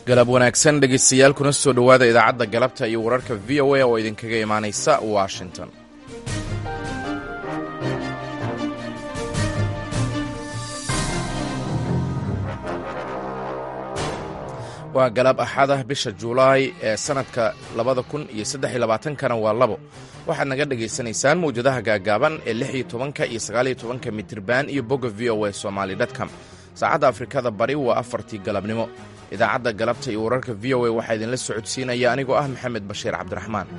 galab wanaagsan dhegaystayaal kuna soo dhowaada idaacadda galabta iyo wararka v o a oo idinkaga imaanaysa washington. waa galab axada bisha Juulaay ee sanadka 2023kana waa 2. waxaad naga dhegaysanaysaan mawjadaha gaagaaban ee 16 iyo 19 mitirban iyo bogga voasomali.com. saacadda Afrikada bari waa 4tii galabnimo. idaacadda galabta iyo wararka v o a waxaa idinla socodsiinaya anigoo ah maxamed bashiir cabdiraxmaan.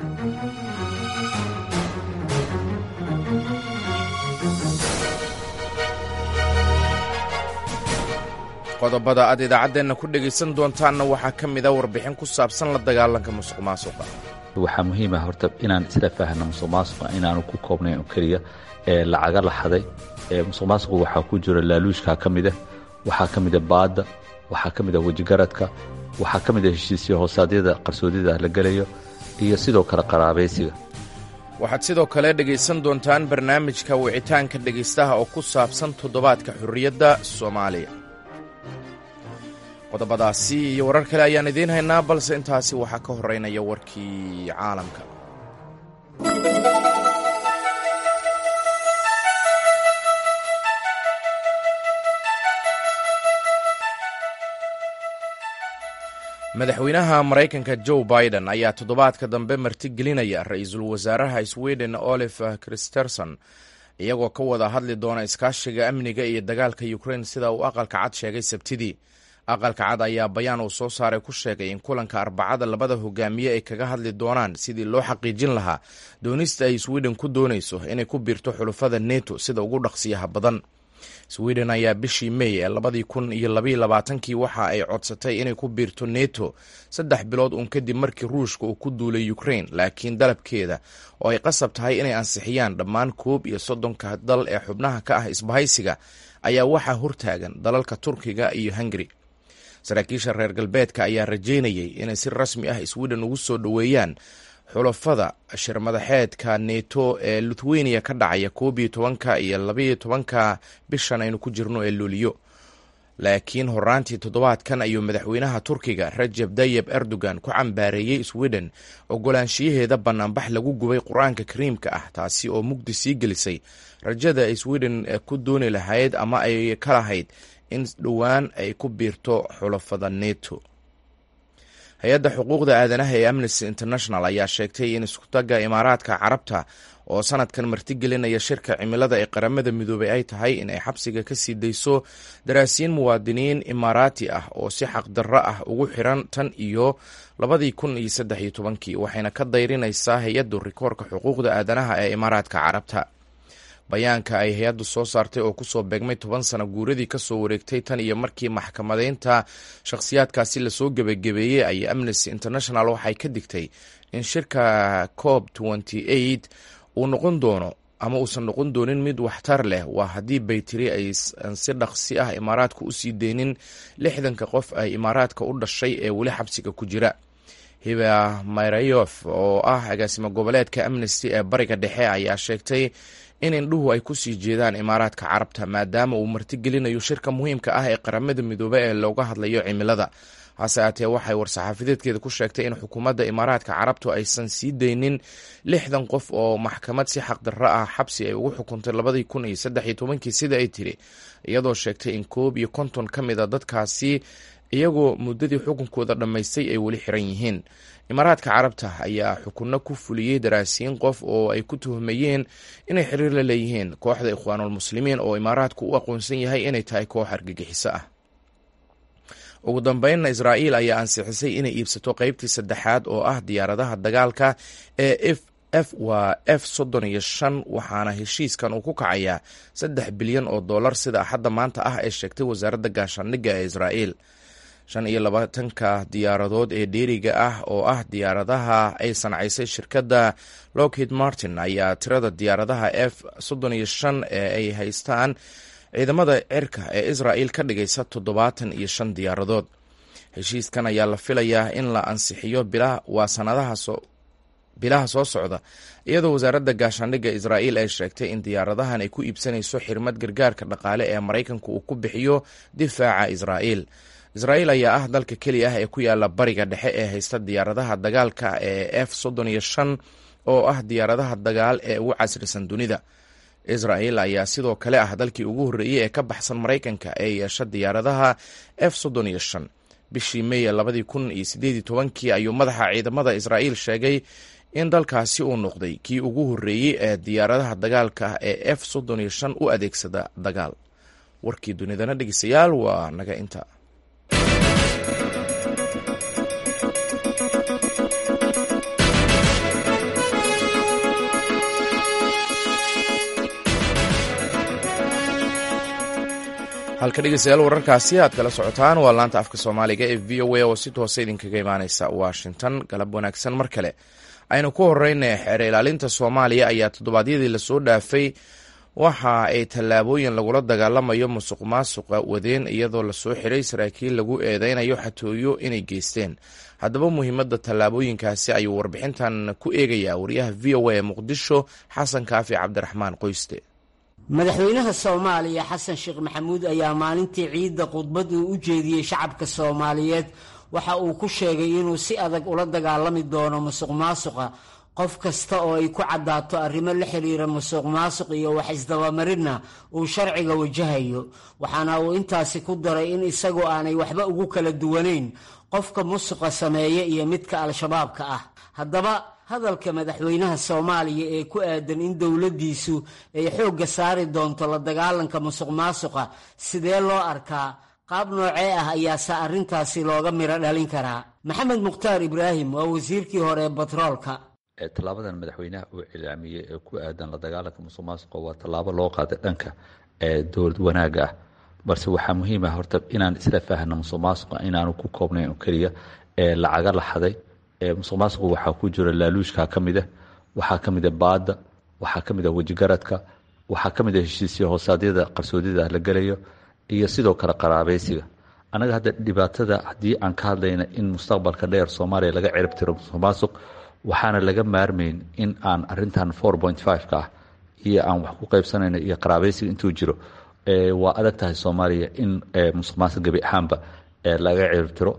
qodobada aad idaacaddeenna ku dhegaysan doontaanna waxaa ka mida warbixin ku saabsan la dagaalanka musuqmaasuqa. waxaa muhiim ah horta inaan isla fahanno musuqmaasuqa inaanu ku koobnayn oo keliya ee lacaga la xaday. musuqmaasuqu waxaa ku jira laaluushka ka mida, waxaa ka mida baadda, waxaa ka mid ah wejigaradka, waxaa ka mid ah heshiisyo hoosaadyada qarsoodyada la gelayo iyo sidoo kale qaraabaysiga. waxaad sidoo kale dhegaysan doontaan barnaamijka wicitaanka dhegaystaha oo ku saabsan toddobaadka xurriyadda Soomaaliya. qodobadaasi iyo warar kale ayaan idiin haynaa, balse intaasi waxaa ka horeynaya warkii caalamka. madaxweynaha maraykanka Joe Biden ayaa toddobaadka dambe martigelinaya ra'iisul wasaaraha Sweden Olaf Kristersson iyagoo ka wada hadli doona iskaashiga amniga iyo dagaalka Ukraine sida uu aqalka cad sheegay Sabtidii. aqalka cad ayaa bayaan uu soo saaray ku sheegay in kulanka Arbacada labada hogaamiye ay kaga hadli doonaan sidii loo xaqiijin lahaa doonista ay Sweden ku doonayso inay ku biirto xulafada NATO sida ugu dhaqsiyaha badan. Sweden ayaa bishii May ee 2022 waxa ay codsatay inay ku biirto NATO 3 bilood uun kadib markii Ruushka uu ku duulay Ukraine, laakiin dalabkeeda oo ay qasab tahay inay ansixiyaan dhammaan 31 dal ee xubnaha ka ah isbahaysiga ayaa waxaa hortaagan dalalka Turkiga iyo Hungary. saraakiisha reer galbeedka ayaa rajeynayay inay si rasmi ah Sweden ugu soo dhoweeyaan xulafada shirmadaxeedka NATO ee Lithuania ka dhacaya 11 iyo 12 bishan aynu ku jirno ee Luulyo. laakiin horaantii toddobaadkan ayuu madaxweynaha Turkiga Recep Tayyip Erdogan ku cambaareeyay Sweden ogolaanshiyaheeda banaanbax lagu gubay Qur'aanka Kariimka ah, taasi oo mugdi sii gelisay rajada ay Sweden ku dooni lahayd ama ay ka lahayd in dhowaan ay ku biirto xulafada NATO. hay-adda xuquuqda aadanaha ee Amnesty International ayaa sheegtay in iskutaga Imaaraadka Carabta oo sanadkan martigelinaya shirka cimilada ee qaramada midoobay ay tahay in ay xabsiga ka sii dayso daraasiin muwaadiniin Imaaraati ah oo si xaqdarro ah ugu xiran tan iyo 2013, waxayna ka dayrinaysaa hay-addu rikoorka xuquuqda aadanaha ee Imaaraadka Carabta. bayaanka ay hay-addu soo saartay oo kusoo beegmay 10 sano guuradii ka soo wareegtay tan iyo markii maxkamadeynta shakhsiyaadkaasi lasoo gebagabeeyey ayaa Amnesty International waxay ka digtay in shirka COP28 uu noqon doono ama uusan noqon doonin mid waxtar leh waa haddii baytiri aysan si dhaqsi ah Imaaraadka u sii deynin 60 qof ay Imaaraadka u dhashay ee weli xabsiga ku jira. Hiba Mayrayof oo ah agaasimo goboleedka Amnesty ee bariga dhexe ayaa sheegtay in indhuhu ay ku sii jeedaan Imaaraadka Carabta maadaama uu martigelinayo shirka muhiimka ah ee qaramada midoobay ee looga hadlayo cimilada. hase aatee waxay war-saxaafadeedkeeda ku sheegtay in xukuumadda Imaaraadka Carabtu aysan sii deynin 60 qof oo maxkamad si xaqdarro ah xabsi ay ugu xukuntay 2013 sida ay tiri, iyadoo sheegtay in 51 ka mid a dadkaasi iyagoo muddadii xukunkooda dhammaystay ay weli xiran yihiin. Imaaraadka Carabta ayaa xukunno ku fuliyey daraasiin qof oo ay ku tuhmayeen inay xiriir la leeyihiin kooxda Ikhwaanul Muslimiin oo Imaaraadku u aqoonsan yahay inay tahay koox argagixiso ah. ugu dambeynna Israa'iil ayaa ansixisay inay iibsato qaybtii saddexaad oo ah diyaaradaha dagaalka ee F-35, waxaana heshiiskan uu ku kacayaa $3 bilyan sida axadda maanta ah ee sheegtay wasaaradda gaashaandhigga ee Israa'iil. 25 diyaaradood ee dheeriga ah oo ah diyaaradaha ay sancaysay shirkadda Lockheed Martin ayaa tirada diyaaradaha F-35 ee ay haystaan ciidamada cirka ee Israa'iil ka dhigaysa 75 diyaaradood. heshiiskan ayaa la filayaa in la ansixiyo bilaha soo socda, iyadoo wasaaradda gaashaandhigga Israa'iil ay sheegtay in diyaaradahan ay ku iibsanayso xirmad gargaarka dhaqaale ee Maraykanku uu ku bixiyo difaaca Israa'iil. israa'iil ayaa ah dalka keliya ah ee ku yaala bariga dhexe ee haysta diyaaradaha dagaalka ee F-35 oo ah diyaaradaha dagaal ee ugu casrisan dunida. israa'iil ayaa sidoo kale ah dalkii ugu horreeyey ee ka baxsan Maraykanka ee yeesha diyaaradaha F-35. bishii May 2018 ayuu madaxa ciidamada Israa'iil sheegay in dalkaasi uu noqday kii ugu horreeyey ee diyaaradaha dagaalka ee F-35 u adeegsada dagaal. warkii dunidana dhegeystayaal waa naga inta. halka dhegeystayaal wararkaasi aad kala socotaan waa laanta afka Soomaaliga ee VOA oo si toos idinkaga imaaneysa Washington. galab wanaagsan mar kale. aynu ku horeynay xeer ilaalinta Soomaaliya ayaa toddobaadyadii la soo dhaafay waxa ay tallaabooyin lagula dagaalamayo musuqmaasuqa wadeen iyadoo la soo xiray saraakiil lagu eedeynayo xatooyo inay geysteen. haddaba muhiimadda tallaabooyinkaasi ayuu warbixintan ku eegayaa wariyaha VOA ee Muqdisho Xasan Kaafi Cabdiraxmaan Qoyste. madaxweynaha Soomaaliya Xasan Sheekh Maxamuud ayaa maalintii ciidda khudbad uu u jeediyey shacabka Soomaaliyeed waxa uu ku sheegay inuu si adag ula dagaalami doono musuqmaasuqa qof kasta oo ay ku cadaato arrimo la xiriira musuqmaasuq iyo wax isdabamarinna uu sharciga wajahayo. waxaana uu intaasi ku daray in isagoo aanay waxba ugu kala duwanayn qofka musuqa sameeya iyo midka al-shabaabka ah. haddaba hadalka madaxweynaha Soomaaliya ee ku aadan in dowladdiisu ay xoogga saari doonto la dagaalanka musuqmaasuqa sidee loo arkaa? qaab noocee ah ayaase arrintaasi looga miro dhalin karaa? Maxamed Mukhtaar Ibraahim waa wasiirkii hore ee batroolka. tallaabadan madaxweynaha uu cilaamiyey ee ku aadan la dagaalanka musuqmaasuqa waa tallaabo loo qaaday dhanka dowlad wanaagga ah, balse waxaa muhiim ah horta inaan isla fahanno musuqmaasuqa inaanu ku koobnayn oo keliya lacaga la xaday. musuqmaasuqu waxaa ku jira laaluushka ka mid ah, waxaa ka mid ah baadda, waxaa ka mid ah wejigaradka, waxaa ka mid ah heshiisyo hoosaadyada qarsoodida la gelayo iyo sidoo kale qaraabaysiga. anaga hadda dhibaatada haddii aan ka hadlayna in mustaqbalka dheer Soomaaliya laga cirib tiro musuqmaasuq, waxaana laga maarmayn in aan arintan 4.5 ka ah iyo aan wax ku qaybsanayno iyo qaraabaysiga intuu jiro waa adag tahay Soomaaliya in musuqmaasuq gabi ahaanba laga cirib tiro.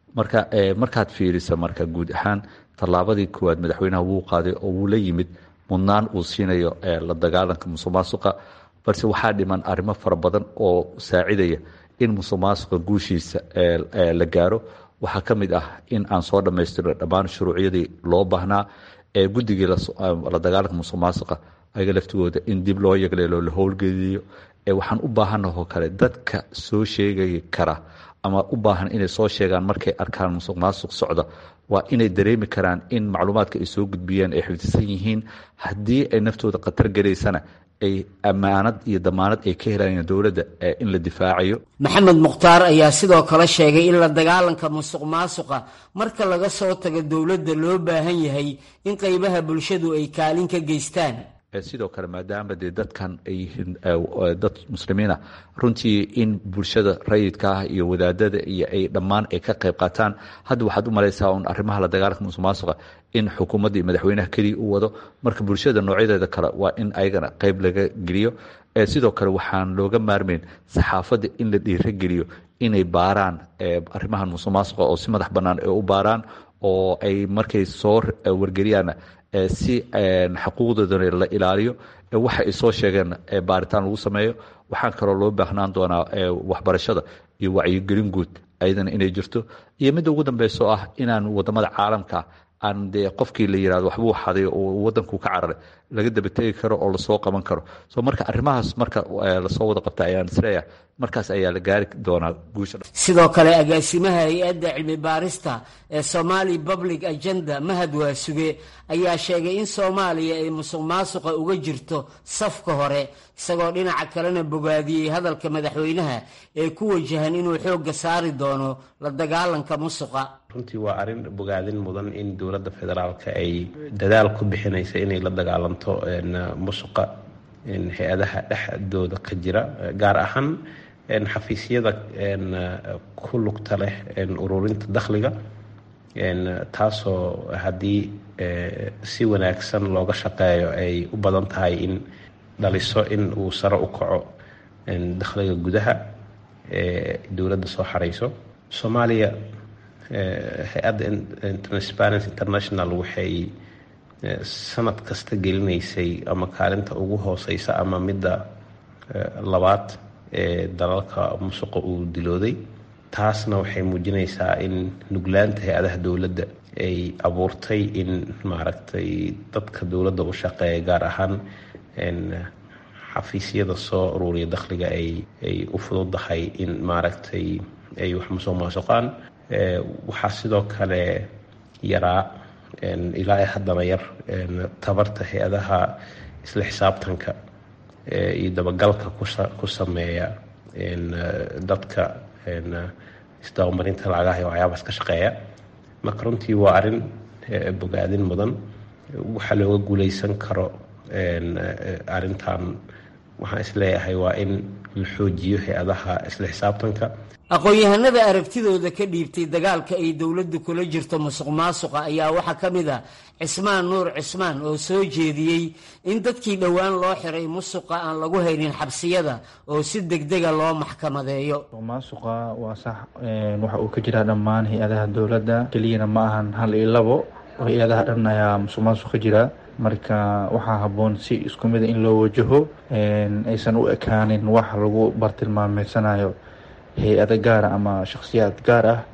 markaad fiiriso marka guud ahaan tallaabadii koowaad madaxweynaha wuu qaaday oo wuu la yimid mudnaan uu siinayo la dagaalanka musuqmaasuqa, balse waxaa dhiman arrimo fara badan oo saacidaya in musuqmaasuqa guushiisa la gaaro. waxaa ka mid ah in aan soo dhammaystirno dhammaan shuruucyadii loo baahnaa ee guddigii la dagaalanka musuqmaasuqa ayaga laftigooda in dib loo yagleelo la howlgeliyo. waxaan u baahanahoo kale dadka soo sheegay kara ama u baahan inay soo sheegaan markay arkaan musuqmaasuq socda waa inay dareemi karaan in macluumaadka ay soo gudbiyeen ay xifdisan yihiin. haddii ay naftooda khatar galaysana ay ammaanad iyo damaanad ay ka helayaan dowladda in la difaacayo. Maxamed Mukhtaar ayaa sidoo kale sheegay in la dagaalanka musuqmaasuqa marka laga soo tago dowladda loo baahan yahay in qaybaha bulshadu ay kaalin ka geystaan. sidoo kale maadaama dee dadkan ay yihiin dad muslimiina, runtii in bulshada rayidka ah iyo wadaadada iyo ay dhammaan ay ka qayb qaataan. hadda waxaad u malaysaa un arrimaha la dagaalanka musuqmaasuqa in xukuumadda iyo madaxweynaha keliya u wado, marka bulshada noocyadeeda kale waa in ayagana qayb laga geliyo. sidoo kale waxaan looga maarmayn saxaafadda in la dhiirageliyo inay baaraan arrimahan musuqmaasuqa oo si madax bannaan ay u baaraan oo ay markay soo wargeliyaana si xuquuqdoodana la ilaaliyo. waxa ay soo sheegeen baaritaan lagu sameeyo. waxaan kaloo loo baahnaan doonaa waxbarashada iyo wacyigelin guud ayadana inay jirto. iyo midda ugu dambeyso ah inaan wadamada caalamka aan dee qofkii la yirahdo waxbuu xaday oo wadanku ka cararay laga daba tegi karo oo lasoo qaban karo. marka arrimahaas marka lasoo wada qabta ayaan isleeyahay markaas ayaa la gaari doonaa guusha. sidoo kale agaasimaha hay-adda cilmi baarista ee Somali Public Agenda Mahad Waasuge ayaa sheegay in Soomaaliya ay musuqmaasuqa uga jirto safka hore, isagoo dhinaca kalena bogaadiyey hadalka madaxweynaha ee ku wajahan inuu xoogga saari doono la dagaalanka musuqa. runtii waa arrin bogaadin mudan in dowladda federaalka ay dadaal ku bixinaysa inay la dagaalanto musuqa hay-adaha dhexdooda ka jira, gaar ahaan xafiisyada ku lugta leh ururinta dakhliga, taasoo haddii si wanaagsan looga shaqeeyo ay u badan tahay in dhaliso in uu sare u kaco dakhliga gudaha ee dowladda soo xarayso. Soomaaliya hay-adda Transparency International waxay sanad kasta gelinaysay ama kaalinta ugu hooseysa ama midda labaad ee dalalka musuqa uu dilooday. taasna waxay muujinaysaa in nuglaanta hay-adaha dowladda ay abuurtay in maaragtay dadka dowladda u shaqeeya gaar ahaan xafiisyada soo ururiya dakhliga ay u fududahay in maaragtay ay wax musuqmaasuqaan. waxaa sidoo kale yaraa ilaa haddana yar tabarta hay-adaha isla xisaabtanka iyo dabagalka ku sameeya dadka isdabamarinta lacagaha iyo waxyaabaas ka shaqeeya. marka runtii waa arrin bogaadin mudan. waxaa looga guuleysan karo arrintan waxaan isleeyahay waa in la xoojiyo hay-adaha isla xisaabtanka. aqoon-yahanada aragtidooda ka dhiibtay dagaalka ay dowladdu kula jirto musuqmaasuqa ayaa waxaa ka mid ah cismaan nuur cismaan oo soo jeediyey in dadkii dhowaan loo xiray musuqa aan lagu haynin xabsiyada oo si degdega loo maxkamadeeyo. musuqmaasuqa waa sax, waxa uu ka jiraa dhammaan hay-adaha dowladda, keliyana ma ahan hal iyo labo, hay-adaha dhan ayaa musuqmaasuq ka jira. marka waxaa habboon si isku mida in loo wajaho, aysan u ekaanin wax lagu bartilmaameedsanayo hay-ada gaara ama shakhsiyaad gaar ah.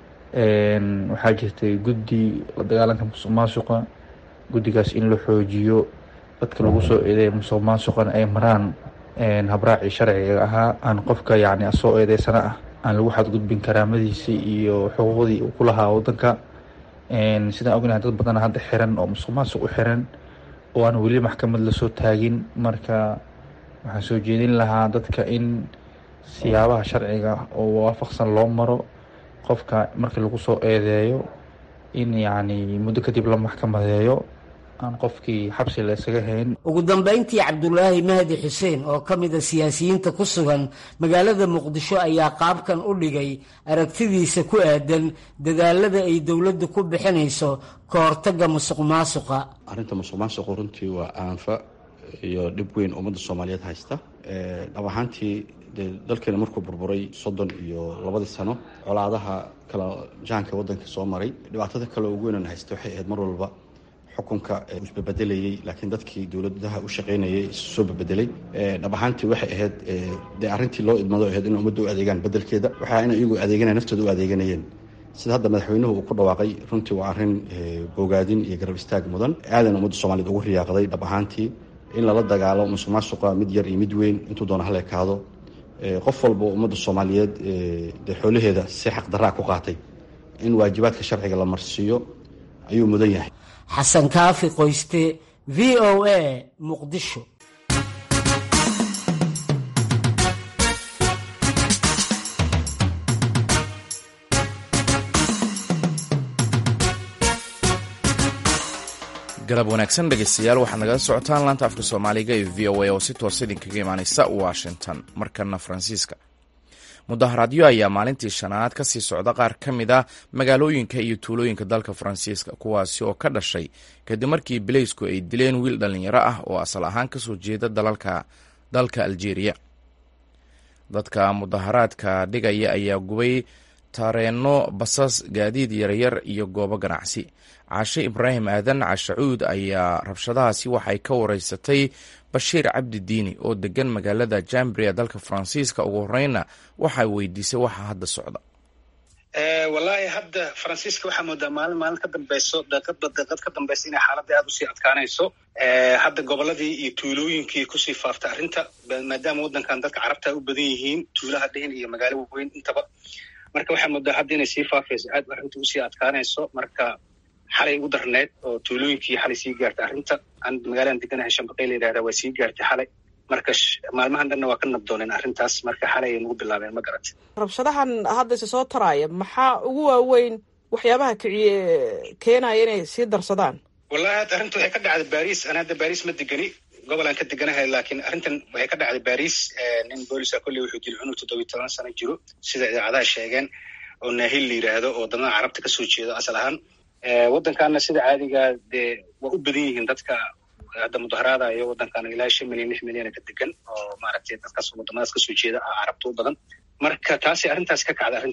waxaa jirtay guddi la dagaalanka musuqmaasuqa, guddigaas in la xoojiyo, dadka lagu soo eedeeya musuqmaasuqana ay maraan habraacii sharciga ahaa, aan qofka yacni soo eedeysana ah aan lagu xadgudbin karaamadiisii iyo xuquuqdii uu ku lahaa waddanka. sidaan ognahay dad badan hadda xiran oo musuqmaasuq u xiran oo aan weli maxkamad lasoo taagin. marka waxaan soo jeedin lahaa dadka in siyaabaha sharciga oo waafaqsan loo maro, qofka markii lagu soo eedeeyo in yacni muddo kadib la maxkamadeeyo, aan qofkii xabsi la isaga hayn. ugu dambeyntii cabdulaahi mahdi xuseen oo ka mid a siyaasiyiinta ku sugan magaalada muqdisho ayaa qaabkan u dhigay aragtidiisa ku aadan dadaalada ay dowladdu ku bixinayso ka hortagga musuqmaasuqa. arrinta musuqmaasuqu runtii waa aanfa iyo dhib weyn ummadda Soomaaliyeed haysta. dhab ahaantii dalkeena markuu burburay 32 sano, colaadaha kala jaanka waddanka soo maray, dhibaatada kale ugu weyn haysta waxay ahayd mar walba xukunka isbedelayay, laakiin dadkii dowladaha u shaqeynayay soo bedelay. dhab ahaantii waxay ahayd arrintii loo idmado ahayd in ummadda u adeegaan bedelkeeda, waxaa in iyagu adeeganayaan, naftooda u adeeganayeen. sida hadda madaxweynuhu uu ku dhawaaqay, runtii waa arrin bogaadin iyo garab istaag mudan. aadan ummadda Soomaaliyeed ugu riyaaqday dhab ahaantii in lala dagaalo musuqmaasuqa, mid yar iyo mid weyn intuu doona hala ekaado. qof walba ummadda Soomaaliyeed xoolaheeda si xaq daraa ku qaatay in waajibaadka sharciga la marsiiyo ayuu mudan yahay. xasan kaafi qoyste, VOA, Muqdisho. galab wanaagsan dhegeystayaal, waxaad nagala socotaan laanta afka soomaaliga ee v o a oo si toosa idinkaga imaaneysa Washington. markana Faransiiska, mudaharaadyo ayaa maalintii shanaad ka sii socda qaar ka mid ah magaalooyinka iyo tuulooyinka dalka Faransiiska, kuwaasi oo ka dhashay kadib markii bileysku ay dileen wiil dhalinyaro ah oo asal ahaan kasoo jeeda dalka Algeria. dadka mudaharaadka dhigaya ayaa gubay tareenno, basas, gaadiid yaryar iyo goobo ganacsi. caashe Ibraahim aadan cashacuud ayaa rabshadahaasi waxay ka wareysatay Bashiir Cabdi Diini oo degan magaalada Jambria dalka Faransiiska. ugu horeyna waxay weydiisay waxa hadda socda. wallaahi hadda Faransiiska waxaa moodaa maalin ka dambeyso, daqiiqad ka dambeysa inay xaaladda aad usii adkaanayso. hadda goboladii iyo tuulooyinkii kusii faaftay arrinta, maadaama waddankan dadka carabta u badan yihiin, tuulaha dhehin iyo magaalo weyn intaba. marka waxaa moodaa hadda inay sii faafayso, aad arrinta usii adkaanayso. marka xalay ugu darneed oo tuulooyinkii xalay sii gaartay arrinta. aan magaaladan deganahay Shanbaqey la yidhahdaa, waa sii gaartay xalay. marka maalmahan dhanna waa ka nabdooneen arrintaas. marka xalay ay nagu bilaabeen, ma garat. rabshadahan hadda isa soo taraaya maxaa ugu waaweyn waxyaabaha keenaya inay sii darsadaan? wallahi hadda arrinta waxay ka dhacday Baris. aan hadda Baris ma degani, gobolaan ka deganahay, laakiin arrintan waxay ka dhacday Baris. nin booliska kolley wuxuu dilay cunug 17 sano jiro, sida idaacadaha sheegeen, oo Naahil la yidhaahdo, oo wadamada carabta kasoo jeedo asal ahaan. waddankaana sida caadiga dee waa u badan yihiin dadka hadda mudaharaadayo. waddankaana ilaa 5 milyan 6 milyan ka degan, oo maaragtay dadkaas wadamadaas kasoo jeeda carabta u badan. marka taasi arrintaas ka kacda arrinta.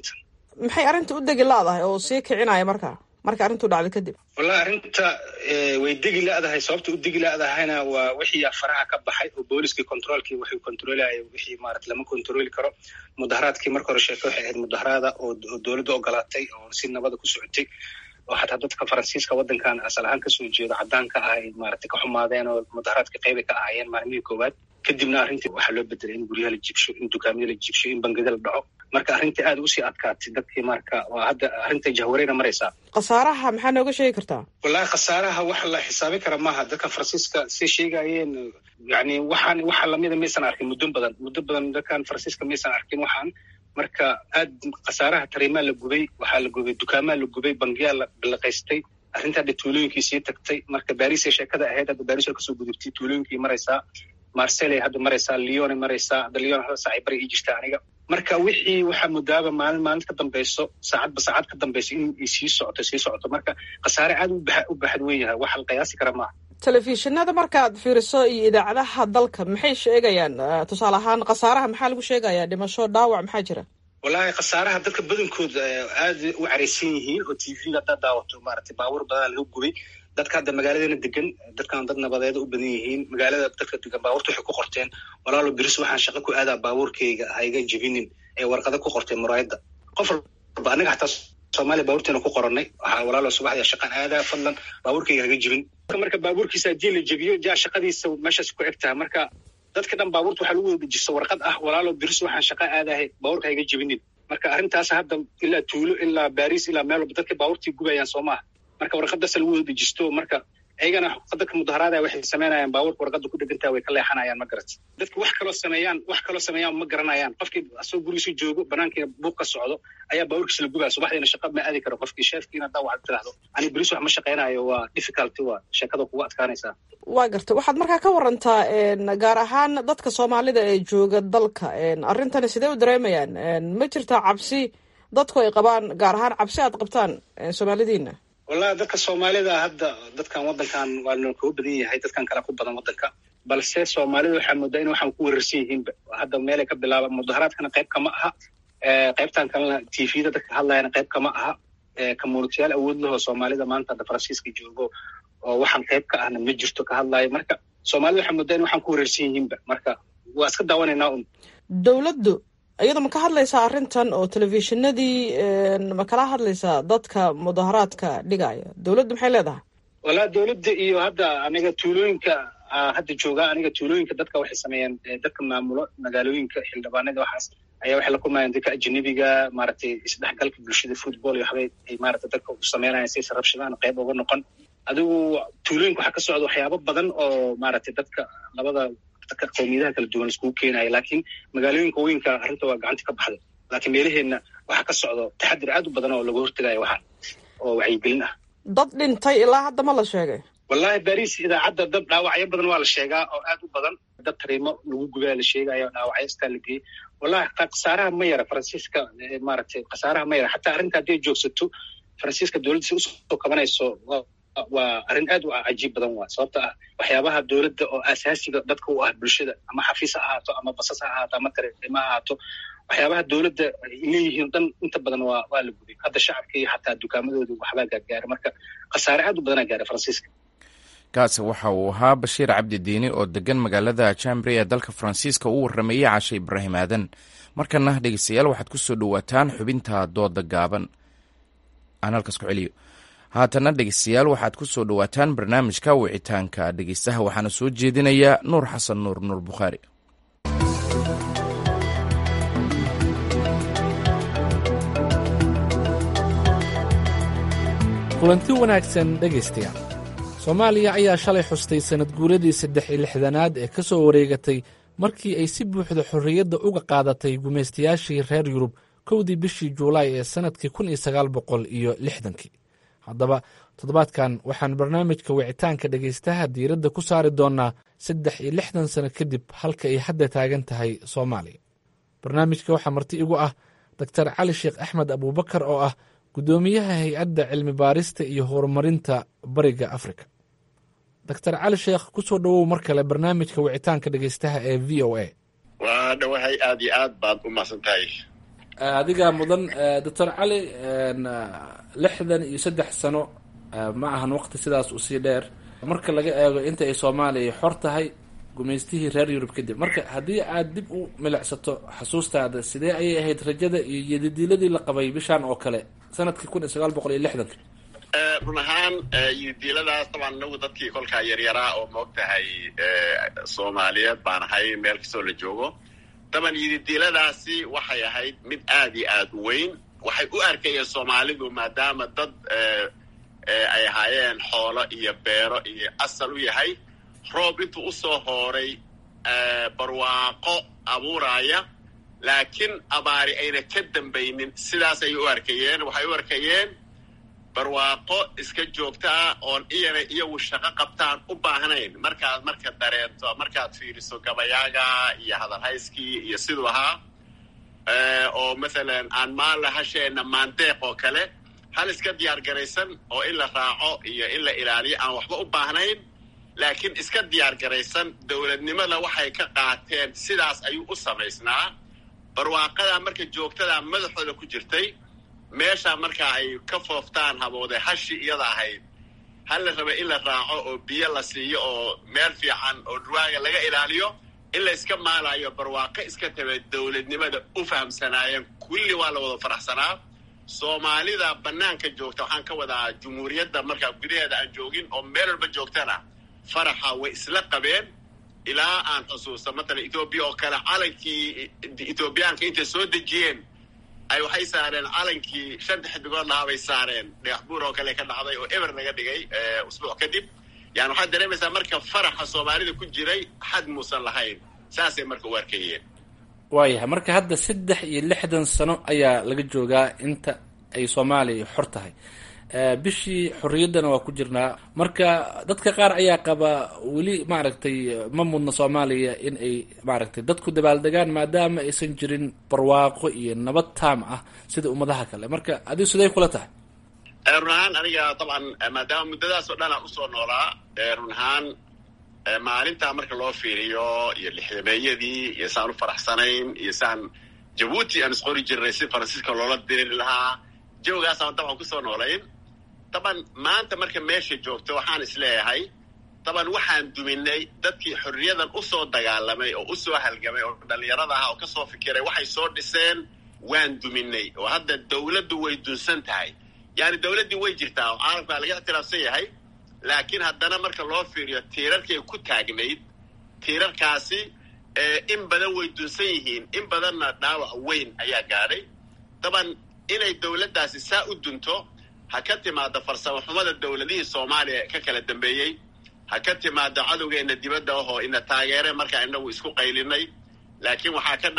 maxay arrinta u degi la-dahay oo sii kicinaya marka arrintu dhacday kadib? wallahi arrinta way degi la-dahay. sababta u degi la-dahayna waa wixii faraha ka baxay oo booliskii controolkii wuxuu controlaya wixii maarata lama controli karo. mudaharaadkii marka hore sheeko waxay ahayd mudaharaada oo dowladda ogolaatay oo si nabada ku socotay oo xataa dadka faransiiska waddankan asal ahaan kasoo jeedo caddaanka ah ay maarata ka xumaadeen oo mudaharaadka qeyba ka ahaayeen maalmihii koowaad. kadibna arrintii waxaa loo bedelay in guryaha la jibsho, in dukaamada la jibsho, in bangiyada la dhaco. marka arrintii aad usii adkaatay dadkii. marka waa hadda arrinta jahwareena maraysaa. khasaaraha maxaa nooga sheegi kartaa? wallahi khasaaraha wax la xisaabin kara maaha. dadka faransiiska say sheegayeen yani waxa lamida maysan arkin muddo badan dadkan faransiiska maysan arkin waxaan. marka aad khasaaraha tariimaa la gubay, waxaa la gubay dukaamaa la gubay, bangiyaa la bilaqaystay. arrinta hadda tuulooyinkii sii tagtay. marka baris ee sheekada ahayd hadda baris oo kasoo gudubtay tuulooyinkii maraysaa. marseille hadda maraysaa, lyon maraysaa. hadda lyon hada saacay bari ii jirta aniga. marka wixii waxaa mudaaba maalin ka dambayso, saacadba saacad ka dambayso in ay sii socoto. marka khasaare aad u baxad weyn yahay, wax la qiyaasi kara maaha. telefishinada markaad fiiriso iyo idaacadaha dalka maxay sheegayaan? tusaale ahaan khasaaraha maxaa lagu sheegayaa? dhimasho, dhaawac maxaa jira? wallahi khasaaraha dadka badankooda aad u caraysan yihiin oo tv haddaad daawato maaragtay baabuur badanaa laga gubay. dadka hadda magaaladeena degan, dadkan dad nabadeeda u badan yihiin. magaalada dadka degan baabuurta waxay ku qorteen walaalo biris waxaan shaqo ku aadaa baabuurkayga hayga jebinin ee warqada ku qorteen muraayadda. qof walba anaga xataa soomaaliya baabuurteena ku qoranay waxaa walaalo subaxdii shaqaan aadaa fadlan baabuurkayga haga jebin. marka baabuurkiisa haddii la jebiyo jaa shaqadiisa meeshaas ku egtaha. marka dadka dhan baabuurta waxaa lagu wada dejisto warqad ah walaalo biris waxaan shaqa aadahay baabuurka hayga jebinin. marka arrintaas hadda ilaa tuulo ilaa baris ilaa meel walba dadka baabuurtii gubayaan soo maaha. marka warqadaas lagu wada dejisto. marka ayagana dadka mudaharaadaya waxay samaynayaan baabuurka warqada ku dhegantaha way ka leexanayaan. ma garat dadka wax kaloo sameeyaan ma garanayaan. qofkii asoo gurigiisa joogo banaankiina buuq ka socdo ayaa baabuurkiisa la gubaya. subaxdiina shaqa ma aadi karo qofkii sheefkiina haddaa waxaad tiraahdo ani biris wax ma shaqaynayo waa difficulty, waa sheekada kugu adkaanaysaa. waa garta. waxaad markaa ka warantaa gaar ahaan dadka soomaalida ee jooga dalka arrintani sidee u dareemayaan? ma jirtaa cabsi dadku ay qabaan, gaar ahaan cabsi aad qabtaan soomaalidiina? wallahi dadka soomaalida hadda dadkan waddankan waa noo koo badan yahay, dadkan kale ku badan waddanka. balse soomaalida waxaa moodaa in waxaan ku weerarsan yihiinba. hadda meelay ka bilaaba mudaharaadkana qayb kama aha, qaybtan kalena tvda dadka hadlayana qayb kama aha. communitiyaal awood lahoo soomaalida maanta hadda faransiiska joogo oo waxaan qayb ka ahna ma jirto ka hadlaayo. marka soomaalida waxaa moodaa in waxaan ku weerarsan yihiinba. marka waa iska daawanaynaa un. dowladdu iyada ma ka hadlaysaa arrintan oo telefishinadii ma kala hadlaysaa dadka mudaharaadka dhigaya? dowladdu maxay leedahay? wallahi dowladda iyo hadda aniga tuulooyinka hadda joogaa. aniga tuulooyinka dadka waxay sameeyeen dadka maamulo magaalooyinka xildhibaanada waxaas ayaa waxay la kulmayaan dadka ajnabiga maaragtay isdhexgalka bulshada football iyo waxbay ay maaragtay dadka u sameynayaan si rabshadaan qayb uga noqon. adigu tuulooyinka waxaa ka socda waxyaabo badan oo maaragtay dadka labada qowmiyadaha kala duwan iskugu keenaya. laakiin magaalooyinka weynka arrinta waa gacanta ka baxday. laakiin meelaheenna waxaa ka socdo taxadir aad u badan oo lagu hortegayo waxaan oo wacyigelin ah. dad dhintay ilaa hadda ma la sheegay? wallahi baris idaacadda dad dhaawacyo badan waa la sheegaa oo aad u badan. dad tariimo lagu gubaa la sheegayo dhaawacyo istaa la geeyey. wallahi khasaaraha ma yara faransiiska maaragtay khasaaraha ma yara. xataa arrinta haddii ay joogsato faransiiska dowladda si usoo kabanayso waa arrin aad u cajiib badan. waa sababta ah waxyaabaha dowladda oo asaasiga dadka u ah bulshada, ama xafiis ha ahaato ama basas ha ahaato ama tariimo ha ahaato, waxyaabaha dowladda leeyihiin dhan inta badan waa la gubay. hadda shacabka iyo xataa dukaamadooda waxbaa gaargaaray. marka khasaare aad u badanaa gaaray faransiiska. kaasi waxa uu ahaa bashiir cabdi diini oo degan magaalada jambri ee dalka faransiiska u warramayey cashe ibraahim aadan. markana dhegeystayaal waxaad ku soo dhowaataan xubinta dooda gaaban. aan halkaas ku celiyo. haatana dhegeystayaal waxaad ku soo dhowaataan barnaamijka wicitaanka dhegeystaha, waxaana soo jeedinayaa nuur xasan nuur bukhaari. kulanti wanaagsan dhegaystayaal. soomaaliya ayaa shalay xustay sannad guuradii 60aad ee ka soo wareegatay markii ay si buuxda xorriyadda uga qaadatay gumaystayaashii reer yurub 1dii bishii juulaay ee sannadkii 1960. haddaba toddobaadkan waxaan barnaamijka wicitaanka dhegaystaha diiradda ku saari doonnaa 60 sano kadib halka ay hadda taagan tahay soomaaliya. barnaamijka waxaa marti igu ah doctor cali sheekh axmed abuubakar oo ah guddoomiyaha hay-adda cilmi baarista iyo horumarinta bariga afrika. doctor cali sheekh ku soo dhowow mar kale barnaamijka wicitaanka dhegaystaha ee v o a. waa dhawahay aad iyo aad baad u mahadsan tahay adigaa mudan doctor cali 63 sano ma ahan waqti sidaas usii dheer marka laga eego inta ay soomaaliya xor tahay gumaystihii reer yurub kadib. marka haddii aad dib u milicsato xasuustaada, sidee ayay ahayd rajada iyo yadidiiladii la qabay bishaan oo kale sanadkii 1960? run ahaan yadiiladaas dabcan inagu dadkii kolkaa yaryaraa oo maogtahay soomaaliyeed baan ahay meel kastoo la joogo. daban yadiiladaasi waxay ahayd mid aad iyo aad u weyn. waxay u arkayeen soomaalidu maadaama dad ay ahaayeen xoolo iyo beero iyo asal u yahay, roob intuu usoo hooray barwaaqo abuuraya laakiin abaari ayna ka dambaynin. sidaas ayay u arkayeen. waxay u arkayeen barwaaqo iska joogtaa oon iyagu shaqo qabtaan u baahnayn. markaad marka dareento, markaad fiiriso gabayaaga iyo hadalhayskii iyo siduu ahaa, oo mathalan aan maalla hasheena maandeeq oo kale, hal iska diyaar garaysan oo in la raaco iyo in la ilaaliyo aan waxba u baahnayn, laakiin iska diyaar garaysan. dowladnimada waxay ka qaateen sidaas ayuu u samaysnaa. barwaaqada marka joogtada madaxooda ku jirtay, meesha marka ay ka fooftaan habooday hashi iyada ahayd, hal la raba in la raaco oo biyo la siiyo oo meel fiican oo dhurwaaga laga ilaaliyo, in la iska maalayo barwaaqo iska tabe dowladnimada u fahamsanaayeen. kulli waa la wada faraxsanaa. soomaalida banaanka joogta, waxaan ka wadaa jumhuuriyadda markaa gudaheeda aan joogin oo meel walba joogtana, faraxa way isla qabeen. ilaa aan xusuusta matalan etoobiya oo kale, calankii etoobiyaanka intay soo dejiyeen ay waxay saareen calankii 5 xidigood lahaa bay saareen. dhagax buur oo kale ka dhacday oo eber laga dhigay usbuuc kadib. yani waxaad dareemaysaa marka faraxa soomaalida ku jiray xad muusan lahayn. saasay marka u arkayeen. waayahay, marka hadda 63 sano ayaa laga joogaa inta ay soomaaliya xor tahay. bishii xorriyaddana waa ku jirnaa. marka dadka qaar ayaa qaba weli maaragtay ma mudna soomaaliya in ay maaragtay dadku dabaaldegaan maadaama aysan jirin barwaaqo iyo nabad taam ah sida ummadaha kale. marka adigu siday kula tahay? run ahaan aniga dabcan maadaama muddadaas oo dhan aan usoo noolaa, run ahaan maalintaa marka loo fiiriyo iyo lixdameeyadii iyo saan u faraxsanayn iyo saan jabuuti aan isqori jirnay si faransiiska loola diri lahaa, jawgaasaan dabcan kusoo noolayn. daban maanta marka meesha joogto waxaan isleeyahay, daban waxaan duminay dadkii xorriyadan usoo dagaalamay oo usoo halgamay oo dhallinyarada aha oo kasoo fikiray waxay soo dhiseen waan duminay. oo hadda dawladdu way dunsan tahay. yani dawladdii way jirtaa oo caalamkaa laga ictiraafsan yahay, laakiin haddana marka loo fiiriyo tiirarkay ku taagnayd, tiirarkaasi in badan way dunsan yihiin, in badanna dhaawac weyn ayaa gaadhay. daban inay dawladdaasi saa u dunto, ha ka timaado farsamo xumada dawladihii soomaaliya ka kala dambeeyey, ha ka timaado cadowgeena dibadda ahoo ina taageere markaa inagu isku qaylinay. laakiin waxaa ka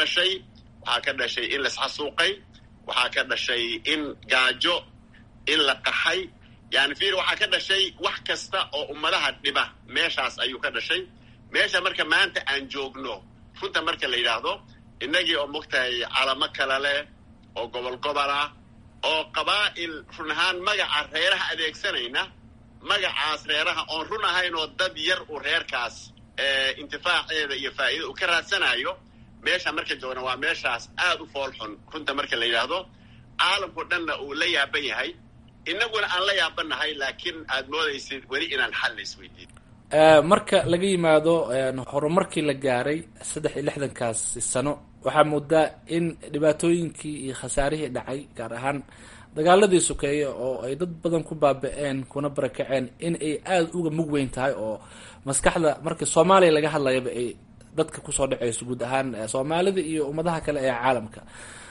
dhashay in laisxasuuqay, waxaa ka dhashay in gaajo, in la qaxay. yani fiir, waxaa ka dhashay wax kasta oo ummadaha dhiba meeshaas ayuu ka dhashay. meesha marka maanta aan joogno, runta marka la yidhaahdo, innagii oo mogtahay calamo kale leh oo gobol ah oo qabaa'il run ahaan magaca reeraha adeegsanayna, magacaas reeraha oon run ahayn oo dad yar uu reerkaas intifaaceeda iyo faa'iida uu ka raadsanayo. meesha marka joogna waa meeshaas aad u fool xun runta marka la yidhaahdo. caalamku dhanna uu la yaaban yahay, inaguna aan la yaabanahay, laakiin aad moodaysid weli inaan xal la isweydiin. marka laga yimaado horumarkii la gaaray 63kaas sano, waxaa moodaa in dhibaatooyinkii iyo khasaarihii dhacay, gaar ahaan dagaaladii sokeeye oo ay dad badan ku baaba-een kuna barakaceen, in ay aada uga mug weyn tahay oo maskaxda marka soomaaliya laga hadlayaba ay dadka kusoo dhacayso guud ahaan soomaalida iyo ummadaha kale ee caalamka.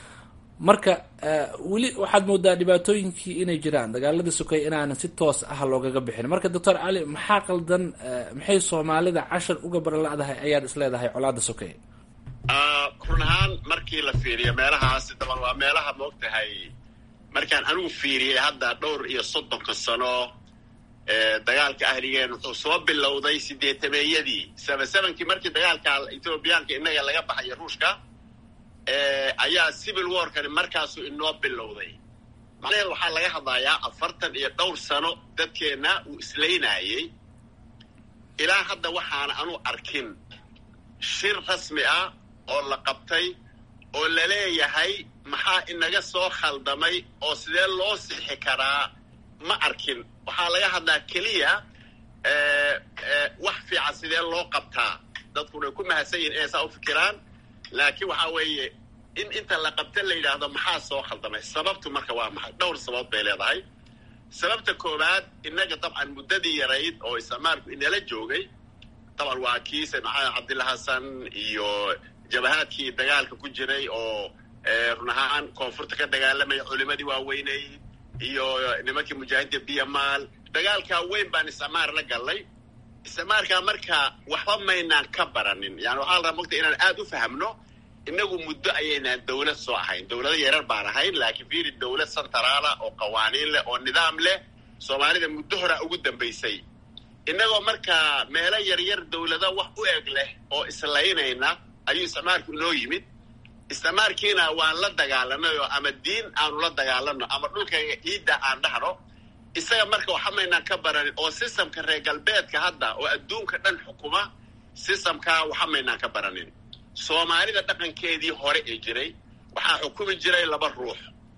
marka weli waxaad moodaa dhibaatooyinkii inay jiraan, dagaaladii sokeeye inaanan si toos ah loogaga bixin. marka doctor cali, maxaa qaldan? maxay soomaalida cashar uga barala'dahay ayaad isleedahay colaada sokeeye? run ahaan markii la fiiriyo meelahaasi, daban waa meelaha moogtahay markaan anigu fiiriyey hadda 30 sano dagaalka ahligeen wuxuu soo bilowday 80-meeyadii 77kii markii dagaalka etoobiyaanka innaga laga baxayo ruushka, ayaa civil warkani markaasuu inoo bilowday. macnaheed waxaa laga hadlayaa 40 sano dadkeenna uu islaynaayey. ilaa hadda waxaana anu arkin shir rasmi ah oo la qabtay oo la leeyahay maxaa inaga soo khaldamay oo sidee loo sixi karaa ma arkin. waxaa laga hadlaa keliya wax fiican sidee loo qabtaa. dadkuna way ku mahadsan yihin inay saa u fikiraan, laakiin waxaa weeye in inta la qabta la yidhaahdo maxaa soo khaldamay. sababtu marka waa maxay? dhowr sabab bay leedahay. sababta koowaad, innaga dabcan muddadii yarayd oo isticmaalku inala joogay, dabcan waa kiise maxamed cabdilla xasan iyo jabahaadkii dagaalka ku jiray oo run ahaan koonfurta ka dagaalamaya, culimadii waaweyneyd iyo nimankii mujaahidiinta biyamaal. dagaalkaa weyn baan isticmaar la gallay. isticmaalkaa marka waxba maynaan ka baranin. yani waxaa la rabaa mogta inaan aad u fahamno. inagu muddo ayaynaan dawlad soo ahayn, dawlado yarar baan ahayn, laakiin fiiri dawlad santaraala oo qawaaniin leh oo nidaam leh soomaalida muddo horaa ugu dambaysay. innagoo markaa meelo yaryar dawlado wax u eg leh oo islaynayna ayuu isticmaalku noo yimid. isticmaalkiina waan la dagaalanayoo ama diin aanu la dagaalano ama dhulkayga ciidda aan dhahno. isaga marka waxa maynaan ka baranin oo sistamka reer galbeedka hadda oo adduunka dhan xukuma, sistamkaa waxa maynaan ka baranin. soomaalida dhaqankeedii hore ee jiray waxaa xukumi jiray 2 ruux.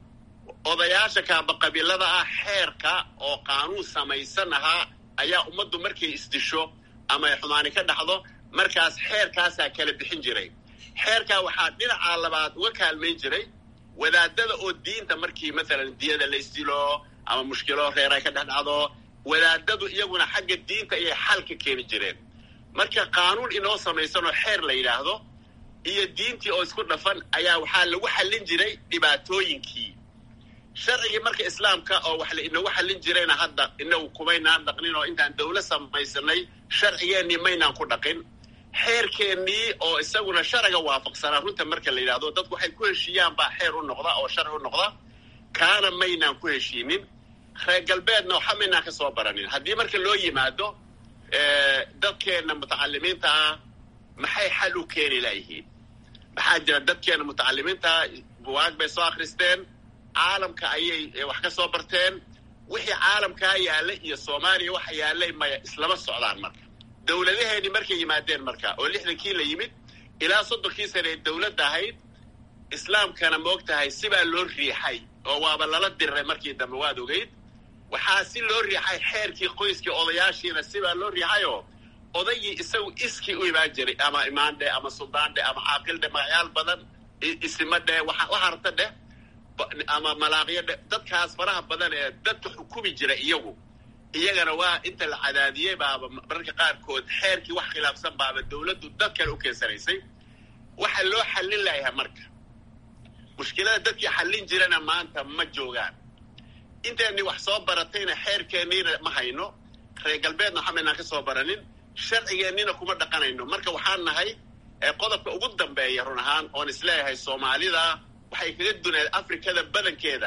odayaasha kaaba qabiilada ah xeerka oo qaanuun samaysan ahaa ayaa ummaddu markay isdisho ama ay xumaani ka dhacdo markaas xeerkaasaa kala bixin jiray. xeerkaa waxaa dhinaca labaad uga kaalmayn jiray wadaadada oo diinta markii maalan diyada la isdilo ama mushkilo reer ay ka dhex dhacdo, wadaadadu iyaguna xagga diinta ayay xal ka keeni jireen. marka qaanuun inoo samaysanoo xeer la yidhaahdo iyo diintii oo isku dhafan ayaa waxaa lagu xallin jiray dhibaatooyinkii. sharcigii marka islaamka oo wax la inagu xallin jirayna hadda inagu kumaynaan dhaqnin oo intaan dawlad samaysanay sharcigeennii maynaan ku dhaqin. xeerkeennii oo isaguna sharciga waafaqsanaa runta marka la yidhahdo dadku waxay ku heshiiyaan baa xeer u noqda oo sharci u noqda. kaana maynaan ku heshiinin. reer galbeedna waxa maynaan ka soo baranin. haddii marka loo yimaado dadkeenna mutacalimiinta ah maxay xal u keeni layihiin? maxaa jira dadkeenna mutacalimiinta buwaag bay soo akhristeen, caalamka ayay wax ka soo barteen. wixii caalamkaa yaallay iyo soomaaliya waxa yaallay maya islama socdaan. marka dawladaheennii markay yimaadeen marka oo 60kii la yimid ilaa 30kii sane ee dawladda ahayd, islaamkana ma og tahay sibaa loo riixay oo waaba lala diriray markii dambe waad ogeyd. waxaa si loo riixay xeerkii qoyskii odayaashiina sibaa loo riixayoo odaygii isagu iskii u imaan jiray ama imaandhe ama suldaandhe ama caaqildhe magacyaal badan isimadhe waxa rabta dheh ama malaaqyadhe dadkaas faraha badan ee dadka xukumi jira iyagana waa inta la cadaadiyey baaba mararka qaarkood xeerkii wax khilaafsan baaba dawladdu dad kale u keensanaysay. waxa loo xallin layahay marka mushkilada dadkii xallin jirana maanta ma joogaan. inteenni wax soo baratayna xeerkeenniina ma hayno, reer galbeedna waxa maynaan ka soo baranin, sharcigeenniina kuma dhaqanayno. marka waxaan nahay qodobka ugu dambeeya run ahaan oon isleeyahay soomaalida waxay kaga duneed afrikada badankeeda.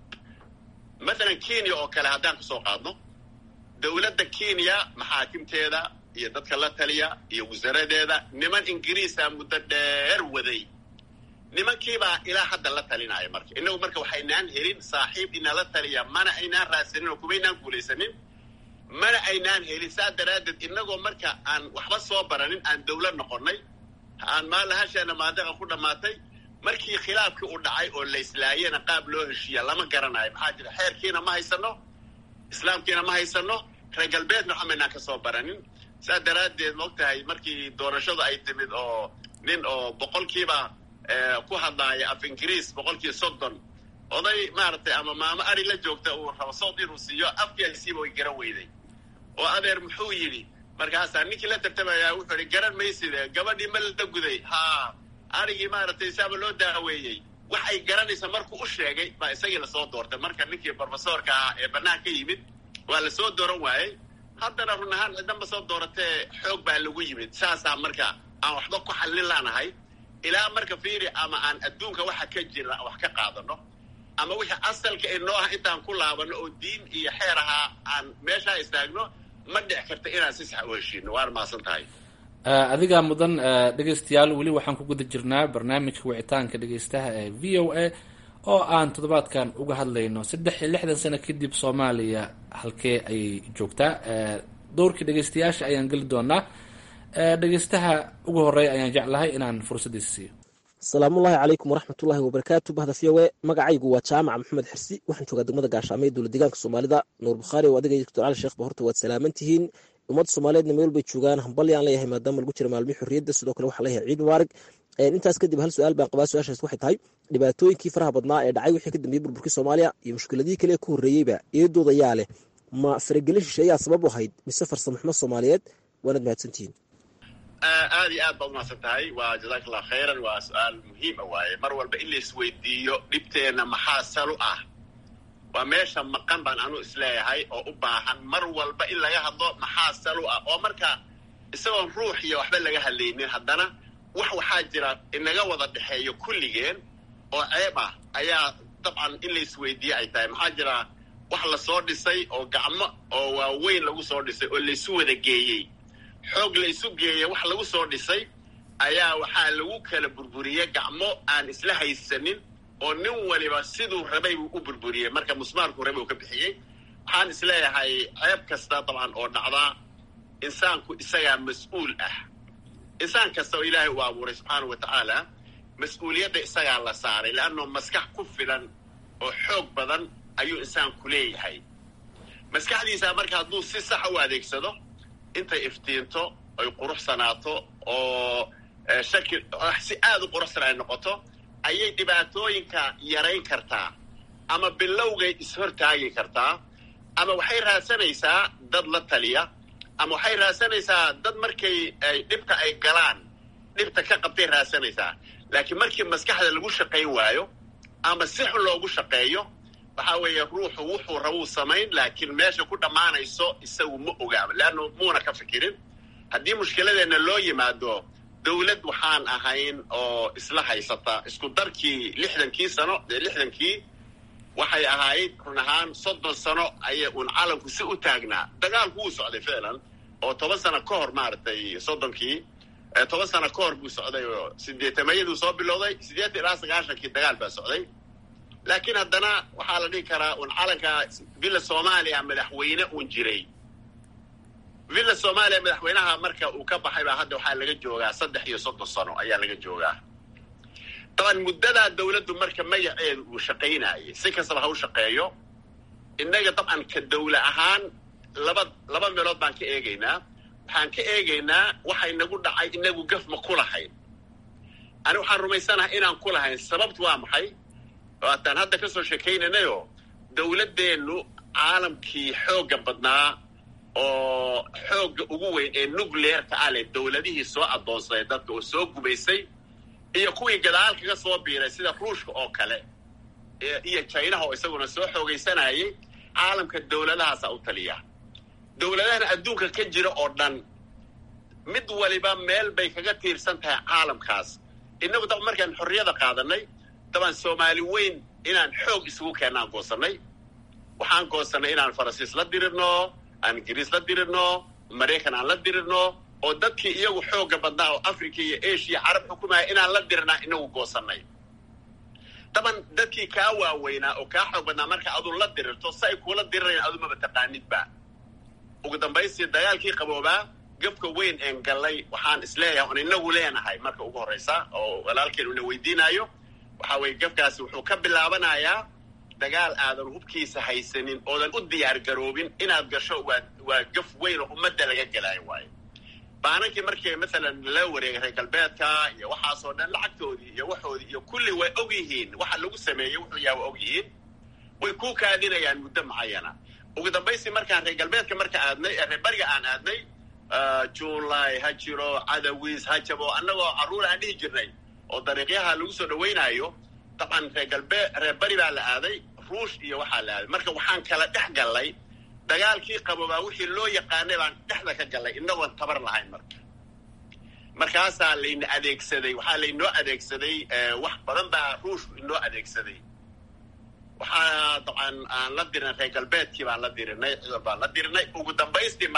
maalan kenya oo kale haddaan kasoo qaadno, dawladda kenya maxaakimteeda iyo dadka la taliya iyo wasaaradeeda niman ingiriisa muddo dheer waday. nimankiibaa ilaa hadda la talinaya. marka inagu marka waxaynaan helin saaxiib inala taliya, mana aynaan raadsanin oo kumaynaan guulaysanin, mana aynaan helin. saa daraaddeed inagoo marka aan waxba soo baranin aan dawlad noqonnay, aan maalahasheena maadaqa ku dhammaatay. markii khilaafkii u dhacay oo la islaayena qaab loo heshiiya lama garanayo. maxaa jira xeerkiina ma haysano, islaamkiina ma haysano, reer galbeedna waxa maynaan ka soo baranin. saa daraaddeed ma og tahay markii doorashadu ay timid oo nin oo 100kiiba ku hadlaaya af ingiriis 30 oday maaragtay ama maamo ari la joogta uu rabo sawd inuu siiyo afkiisiiba way garan weyday oo adeer muxuu yidhi. markaasaa ninkii la tartamayaa wuxuu ihi garan mayside gabadhii ma la guday ha arigii maaragtay saaba loo daaweeyey. waxay garanaysa markuu u sheegay baa isagii lasoo doortay. marka ninkii brofesorka ah ee bannaan ka yimid waa lasoo dooran waayey. haddana run ahaan cidanba soo dooratee xoog baa lagu yimid. saasaa marka aan waxba ku xallin laanahay ilaa marka fiiri ama aan adduunka waxa ka jira wax ka qaadano ama wixii asalka inoo ah intaan ku laabano oo diin iyo xeer ahaa aan meeshaa istaagno ma dhici karta inaan si sax u heshiino. waana mahadsan tahay. adigaa mudan. dhegaystayaal weli waxaan ku guda jirnaa barnaamijka wicitaanka dhegaystaha ee v o a oo aan toddobaadkan uga hadlayno 60 sano kadib Soomaaliya halkee ayay joogtaa. dowrkii dhegaystayaasha ayaan geli doonaa. dhegaystaha ugu horeeya ayaan jeclahay inaan fursaddiisa siiyo. asalaamullaahi calaykum waraxmatullaahi wabarakaatu. bahda v o e magacaygu waa jaamaca maxamed xirsi, waxaan joogaa degmada gaashaamo ee dowlad deegaanka soomaalida. nuur bukhaari oo adiga iyo doctor cali sheekhba horta waad salaaman tihiin. ummadda soomaaliyeedna meel bay joogaan, hambali aan leeyahay maadaama lagu jira maalmihii xorriyadda. sidoo kale waxaan leeyahay ciid mubaarig. intaas kadib hal su-aal baan qabaa. su-aashaas waxay tahay dhibaatooyinkii faraha badnaa ee dhacay wixii ka dambeeyey burburkii soomaaliya iyo mushkiladihii kale ee ku horreeyeyba eedooda yaa leh, ma faragelin shisheeyaa sabab u ahayd mise farsamo xumo soomaaliyeed? waanaad mahadsantihiin. aad iyo aad baad umahadsan tahay. waa jazaaka allah khayran. waa su-aal muhiima waaye. mar walba in la isweydiiyo dhibteenna maxaa sal u ah, waa meesha maqan baan anu isleeyahay oo u baahan mar walba in laga hadlo maxaa sal u ah. oo marka isagoon ruux iyo waxba laga hadlaynin haddana waxaa jira inaga wada dhexeeyo kulligeen oo ceeb ah ayaa dabcan in la isweydiiye ay tahay. maxaa jira wax lasoo dhisay oo gacmo oo waaweyn lagu soo dhisay oo laysu wada geeyey, xoog laysu geeyey, wax lagu soo dhisay ayaa waxaa lagu kala burburiyey gacmo aan isla haysanin oo nin waliba siduu rabay buu u burburiyey. marka musmaarku rabay uu ka bixiyey. waxaan isleeyahay ceeb kasta dabcan oo dhacdaa insaanku isagaa mas-uul ah. insaan kasta oo ilaahay uu abuuray subxaanau wa tacaala mas-uuliyadda isagaa la saaray, leanno maskax ku filan oo xoog badan ayuu insaanku leeyahay. maskaxdiisa marka hadduu si saxa u adeegsado, intay iftiinto ay quruxsanaato oo si aad u quruxsan ay noqoto, ayay dhibaatooyinka yarayn kartaa ama bilowgay ishortaagi kartaa, ama waxay raadsanaysaa dad la taliya, ama waxay raadsanaysaa dad markay dhibka ay galaan dhibta ka qabtay raadsanaysaa. laakiin markii maskaxda lagu shaqayn waayo ama si xun loogu shaqeeyo, waxaa weeye ruuxu wuxuu rabuu samayn, laakiin meesha ku dhammaanayso isagu ma ogaaba, leannu muuna ka fikirin. haddii mushkiladeenna loo yimaado, dawlad waxaan ahayn oo isla haysata isku darkii 60kii waxay ahayd run ahaan 30 sano ayay uun calanku si u taagnaa. dagaalku wuu socday ficlan oo 10 sano ka hor maaragtay 30kii 10 sano ka hor buu socday oo 80mayaduu soo bilowday. 80 ilaa 90kii dagaal baa socday. laakiin haddana waxaa la dhihi karaa uun calanka villa soomaaliya madaxweyne uun jiray. villa soomaaliya madaxweynaha marka uu ka baxay baa hadda waxaa laga joogaa 30 sano ayaa laga joogaa. daban muddadaa dawladdu marka magaceedu uu shaqaynayay si kastaba ha u shaqeeyo, innaga dabcan ka dawla ahaan laba meelood baan ka eegaynaa. waxaan ka eegaynaa waxa inagu dhacay inagu gaf ma ku lahayn. ani waxaan rumaysanahay inaan ku lahayn. sababtu waa maxay? waataan hadda ka soo sheekaynanayo dawladdeennu caalamkii xoogga badnaa oo xoogga ugu weyn ee nucleerka ah leh, dawladihii soo addoonsaday dadka oo soo gumaysay, iyo kuwii gadaal kaga soo biiray sida ruushka oo kale iyo jaynaha oo isaguna soo xoogaysanayay, caalamka dawladahaasaa u taliya. dawladahana adduunka ka jira oo dhan mid waliba meel bay kaga tiirsan tahay caalamkaas. innagu dab markaan xorriyada qaadanay, daban soomaali weyn inaan xoog isugu keennaan goosannay. waxaan goosannay inaan faransiis la dirirno, aan ingiriis la dirirno, maraykan aan la dirirno, oo dadkii iyagu xoogga badnaa oo africa iyo asia carab xukumaya inaan la dirnaa inagu goosannay. daban dadkii kaa waaweynaa oo kaa xoog badnaa marka adu la dirirto si ay kuula dirirayan adu maba taqaanidba. ugu dambaystii dagaalkii qaboobaa gabka weyn een gallay waxaan isleeyahay on inagu leenahay marka ugu horraysa oo walaalkeen una weydiinayo. waxaa weeye gafkaasi wuxuu ka bilaabanayaa dagaal aadan hubkiisa haysanin oodan u diyaar garoobin inaad gasho. waa gaf weyn oo ummadda laga gelaayo waayo. baanankii markii maalan la wareegay reer galbeedka iyo waxaasoo dhan lacagtoodii iyo waxoodii iyo kulli way og yihiin waxa lagu sameeyey wuxuu yahay waa og yihiin. way ku kaadinayaan muddo macayana. ugu dambaystii markaan reer galbeedka marka aadnay reer bariga aan aadnay, juulay ha jiro, cadawiis ha jabo, annagoo carruur aan dhihi jirnay oo dariiqyaha lagu soo dhawaynayo. dabcan reer bari baa la aaday, ruush iyo waxaa la aaday. marka waxaan kala dhex gallay dagaalkii qaboobaa wixii loo yaqaanay baan dhexda ka gallay inagoon tabar lahayn. markaasaa layna adeegsaday, waxaa laynoo adeegsaday wax badan baa ruushku inoo adeegsaday. waxaa dabcan aan la dirnay reer galbeedkii baan la dirinay, cidol baan la dirinay. ugu dambaystii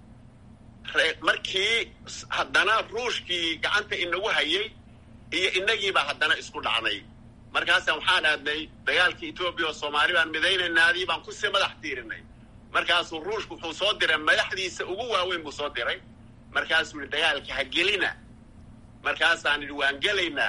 markii haddana ruushkii gacanta inagu hayay iyo inagiibaa haddana isku dhacnay. markaasa waxaan aadnay dagaalkii etoobiya oo soomaali baan midaynaynadii baan kusii madax tiirinay. markaasuu ruushku wuxuu soo diray madaxdiisa ugu waaweyn buu soo diray. markaasuu yihi dagaalka ha gelina. markaasaan idhi waan gelaynaa.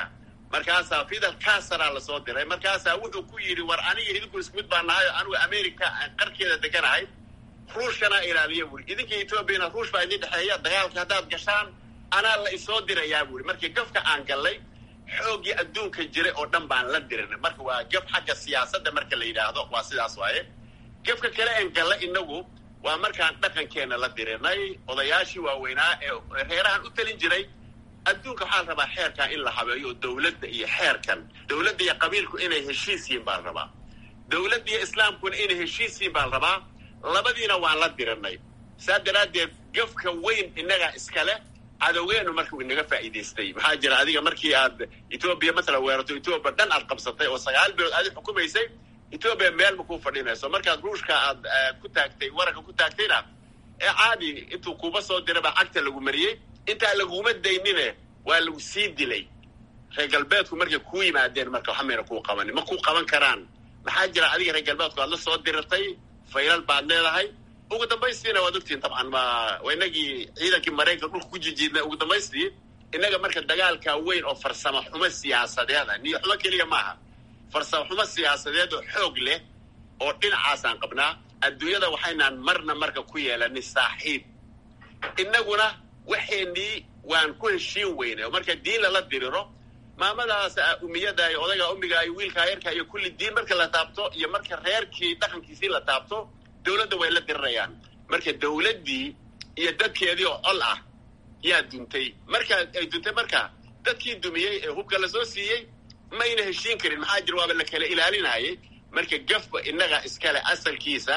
markaasaa Fidel Castro lasoo diray markaasaa wuxuu ku yidhi war aniga idinku isku mid baan nahay anigu America qarkeeda deganahay ruushkana ilaaliya buuri idinka Ethiopiana ruush baa idin dhexeeya dagaalka haddaad gashaan anaa la isoo dirayaa buuri markii gafka aan gallay xoogii adduunka jiray oo dhan baan la dirinay marka waa gaf xagga siyaasadda marka la yidhaahdo waa sidaas waaye gafka kale aan gallay inagu waa markaan dhaqankeena la dirinay odayaashii waaweynaa ee reerahan u talin jiray adduunka waxaa la rabaa xeerkaa in la habeeyo dowladda iyo xeerkan dowladda iyo qabiilku inay heshiis yihiin baa la rabaa dowladda iyo islaamkuna inay heshiis yihiin baa la rabaa labadiina waan la dirinay saa daraaddeed gafka weyn innagaa iskale cadowgeenu markuu inaga faa'iidaystay maxaa jira adiga markii aad Ethiopia matala weerato Ethiopia dhan aad qabsatay oo 9 bilood aad xukumaysay Ethiopia meel ma ku fadhinayso markaad ruushka aad ku taagtay wararka ku taagtayna ee caadi intuu kuba soo diraba cagta lagu mariyay inta laguma daynine waa lagu sii dilay reer galbeedku markay ku yimaadeen marka waxa meena ku qaban ma ku qaban karaan maxaa jira adiga reer galbeedku aad la soo dirtay faylal baad leedahay ugu dambaystiina waa dugtiin tabcan ma waynagii ciidankii Mareykanka dhulka ku jijiidnay ugu dambaystii inaga marka dagaalka weyn oo farsamo xumo siyaasadeed niyo xumo kaliya maaha farsamo xumo siyaasadeed oo xoog leh oo dhinacaas aan qabnaa adduunyada waxaynaan marka ku yeelanay saaxiib inaguna waxeenii waan ku heshiin weynay marka diin la diriro maamadaas umiyada ay odaga umiga ay wiilka yarka iyo kulli diin marka la taabto iyo marka reerkii dhaqankiisii la taabto dawladda way la dirirayaan marka dawladdii iyo dadkeedii oo col ah yaa duntay marka ay duntay marka dadkii dumiyey ee hubka la soo siiyey ma ayna heshiin karin maxaa jira waaba la kala ilaalinayay marka gafka inaga iskale asalkiisa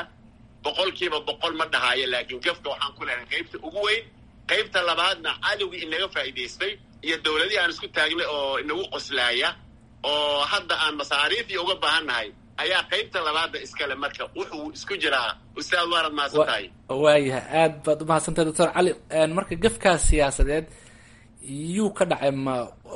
100% ma dhahayo laakiin gafka waxaan ku leeyahay qaybta ugu weyn qaybta labaadna cadowgii inaga faa'iidaystay iyo dawladii aan isku taagnay oo inagu qoslaaya oo hadda aan masaariifii uga baahannahay ayaa qaybta labaadda iskale marka wuxuu isku jiraa ustaad waarad mahadsantahay waayahay aad baad u mahadsantahay doctor cali marka gafkaas siyaasadeed yuu ka dhacay ma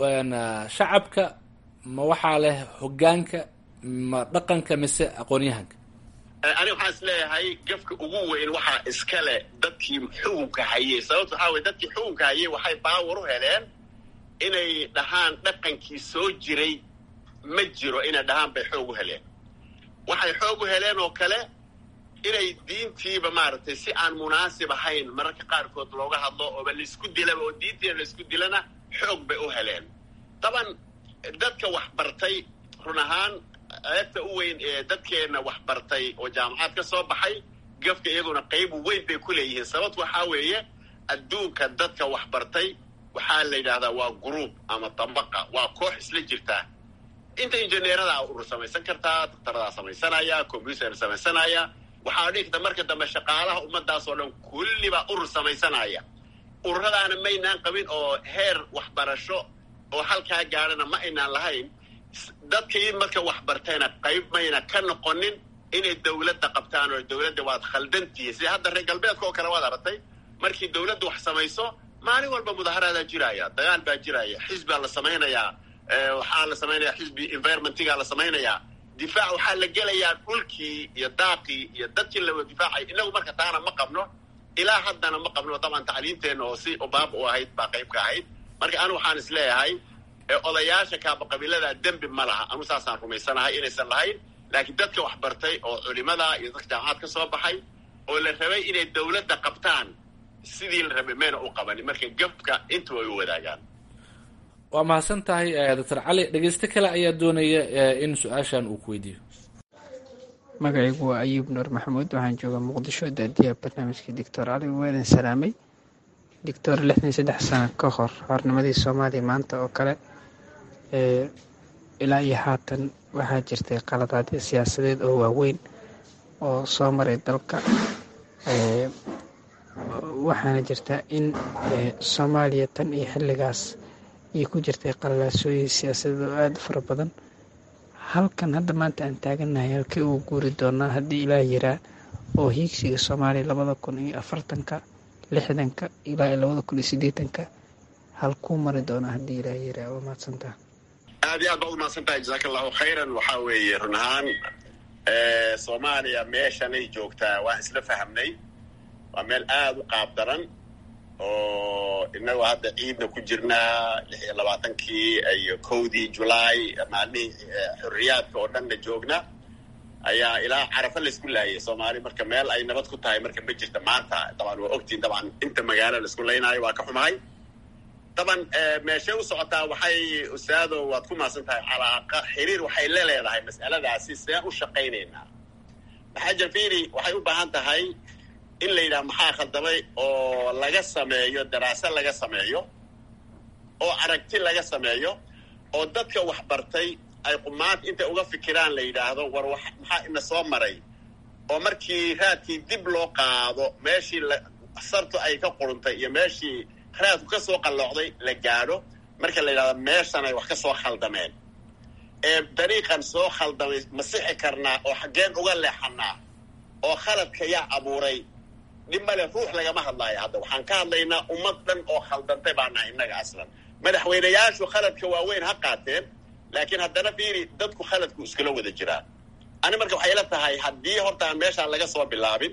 shacabka ma waxaa leh hoggaanka ma dhaqanka mise aqoon-yahanka ani waxaan is leeyahay gafka ugu weyn waxaa iskale dadkii xukunka hayay sababta waxaa weye dadkii xukunka hayay waxay baawar u heleen inay dhahaan dhaqankii soo jiray ma jiro inay dhahaan bay xoog u heleen waxay xoog u heleen oo kale inay diintiiba maaragtay si aan munaasib ahayn mararka qaarkood looga hadlo ooba laisku dilaba oo diintiina laisku dilana xoog bay u heleen taban dadka wax bartay run ahaan eegta u weyn ee dadkeenna wax bartay oo jaamacad ka soo baxay gafka iyaguna qayb weyn bay ku leeyihiin sababtu waxaa weeye adduunka dadka wax bartay waxaa la yidhaahdaa waa group ama tabaqa waa koox isla jirtaa inta injineerada urur samaysan kartaa daktarada samaysanaya computer samaysanaya waxaa dhigta marka dambe shaqaalaha ummadaas oo dhan kulliba urur samaysanaya ururadaana maynaan qabin oo heer waxbarasho oo halkaa gaadhana ma aynaan lahayn dadkii marka wax bartayna qayb mayna ka noqonin inay dawladda qabtaan oo dawladda waad khaldantihi sida hadda reer galbeedka oo kale waad aragtay markii dawladda wax samayso maalin walba mudaharaadaa jiraya dagaal baa jiraya xisbaa la samaynayaa waxaa la samaynayaa xisbi environmentigaa la samaynayaa difaac waxaa la gelayaa dhulkii iyo daaqii iyo dadkii la difaacay inagu marka taana ma qabno ilaa haddana ma qabno taban tacliinteenna oo si obaab u ahayd baa qayb ka ahayd marka anu waxaan is leeyahay odayaasha kaaba qabiilada dembi ma laha anu saasaan rumaysanahay inaysan lahayn laakiin dadka wax bartay oo culimada iyo dadka jaamacad ka soo baxay oo la rabay inay dawladda qabtaan sidii la rabay mayna u qabanin marka gafka intuu ay u wadaagaan waa mahadsan tahay doctor cali dhegeyste kale ayaa doonaya in su-aashan uu ku weydiiyo magacaygu waa ayuub nuur maxamuud waxaan joogaa muqdisho daadiyaha barnaamijka doctor cali waadan salaamay doctor 63 sano ka hor xornimadii soomaaliya maanta oo kale ilaa iyo haatan waxaa jirtay qaladaadyo siyaasadeed oo waaweyn oo soo maray dalka waxaana jirta in soomaaliya tan iyo xilligaas ay ku jirtay qalalaasooyin siyaasadeed oo aada u fara badan halkan hadda maanta aan taagannahay halkii uu guuri doonaa haddii ilaah yiraa oo hiigsiga soomaaliya 2040 60 ilaa 2080 halkuu mari doonaa haddii ilaah yiraa waa mahadsantaha aad iyo aad baad u mahadsantahay jazaaka allahu khayran waxaa weeye run ahaan soomaaliya meeshanay joogtaa waan isla fahamnay waa meel aada u qaab daran oo inagoo hadda ciidna ku jirnaa 26kii iyo 1dii July maalmihii xorriyaadka oo dhanna joogna ayaa ilaa Carafa la isku laayay Soomaali marka meel ay nabad ku tahay marka ma jirta maanta dabcan waa ogtiin dabcan inta magaalo la isku leenayo waa ka xumahay dabcan meesha u socotaa waxay ustaado waad ku maasan tahay calaaqa xiriir waxay leedahay mas'aladaasi sidee u shaqaynaynaa maxaa fiiri waxay u baahan tahay in la yidhaha maxaa khaldamay oo laga sameeyo daraasad laga sameeyo oo aragti laga sameeyo oo dadka wax bartay ay qumaad inta uga fikiraan la yidhaahdo war maxaa ina soo maray oo markii raadkii dib loo qaado meeshii sartu ay ka quruntay iyo meeshii raadku ka soo qalloocday la gaadho marka la yidhahdo meeshan ay wax ka soo khaldameen dariiqan soo khaldamay ma sixi karnaa oo xaggeen uga leexanaa oo khaladka yaa abuuray dhib male ruux lagama hadlaayo hadda waxaan ka hadlaynaa ummad dhan oo khaldantay baa nahay innaga aslan madaxweynayaashu khaladka waaweyn ha qaateen laakiin haddana fiiri dadku khaladku iskula wada jiraan ani marka waxay la tahay haddii horta aan meeshaan laga soo bilaabin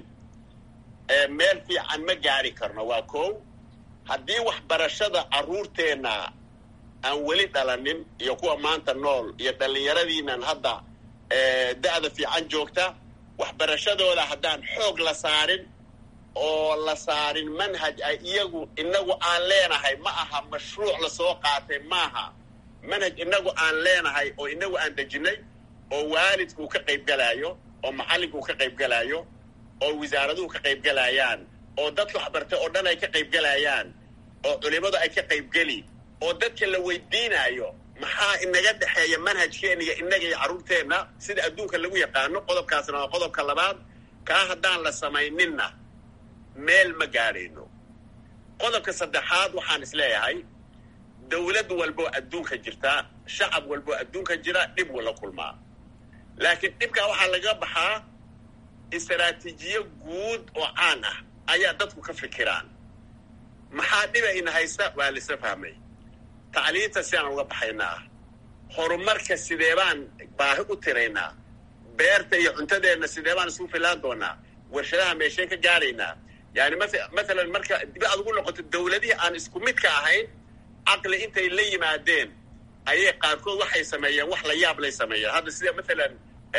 meel fiican ma gaari karno waa kow haddii waxbarashada carruurteenna aan weli dhalanin iyo kuwa maanta nool iyo dhallinyaradiinan hadda da'da fiican joogta waxbarashadooda haddaan xoog la saarin oo la saarin manhaj ay inagu aan leenahay ma aha mashruuc lasoo qaatay maaha manhaj inagu aan leenahay oo inagu aan dejinay oo waalidku ka qaybgalaayo oo macallinku ka qaybgalaayo oo wasaaraduhu ka qaybgalayaan oo dadka waxbartay oo dhan ay ka qaybgalayaan oo culimadu ay ka qaybgeli oo dadka la weydiinayo maxaa inaga dhexeeya manhajkeena iyo inaga iyo carruurteenna sida adduunka lagu yaqaano qodobkaasna waa qodobka labaad kaa haddaan la samayninna meel ma gaadhayno qodobka saddexaad waxaan isleeyahay dawlad walboo adduunka jirta shacab walboo adduunka jira dhib wala kulmaa laakiin dhibkaa waxaa laga baxaa istaraatiijiyo guud oo caan ah ayaa dadku ka fikiraan maxaa dhibayna haysta waa laisla fahmay tacliinta sidaan uga baxaynaa horumarka sidee baan baahi u tiraynaa beerta iyo cuntadeenna sidee baan isku filaan doonaa warshadaha meesheen ka gaaraynaa yani maalan marka dib aad ugu noqoto dawladihii aan isku midka ahayn caqli intay la yimaadeen ayay qaarkood waxay sameeyeen wax la yaab lay sameeyeen hadda sida maalan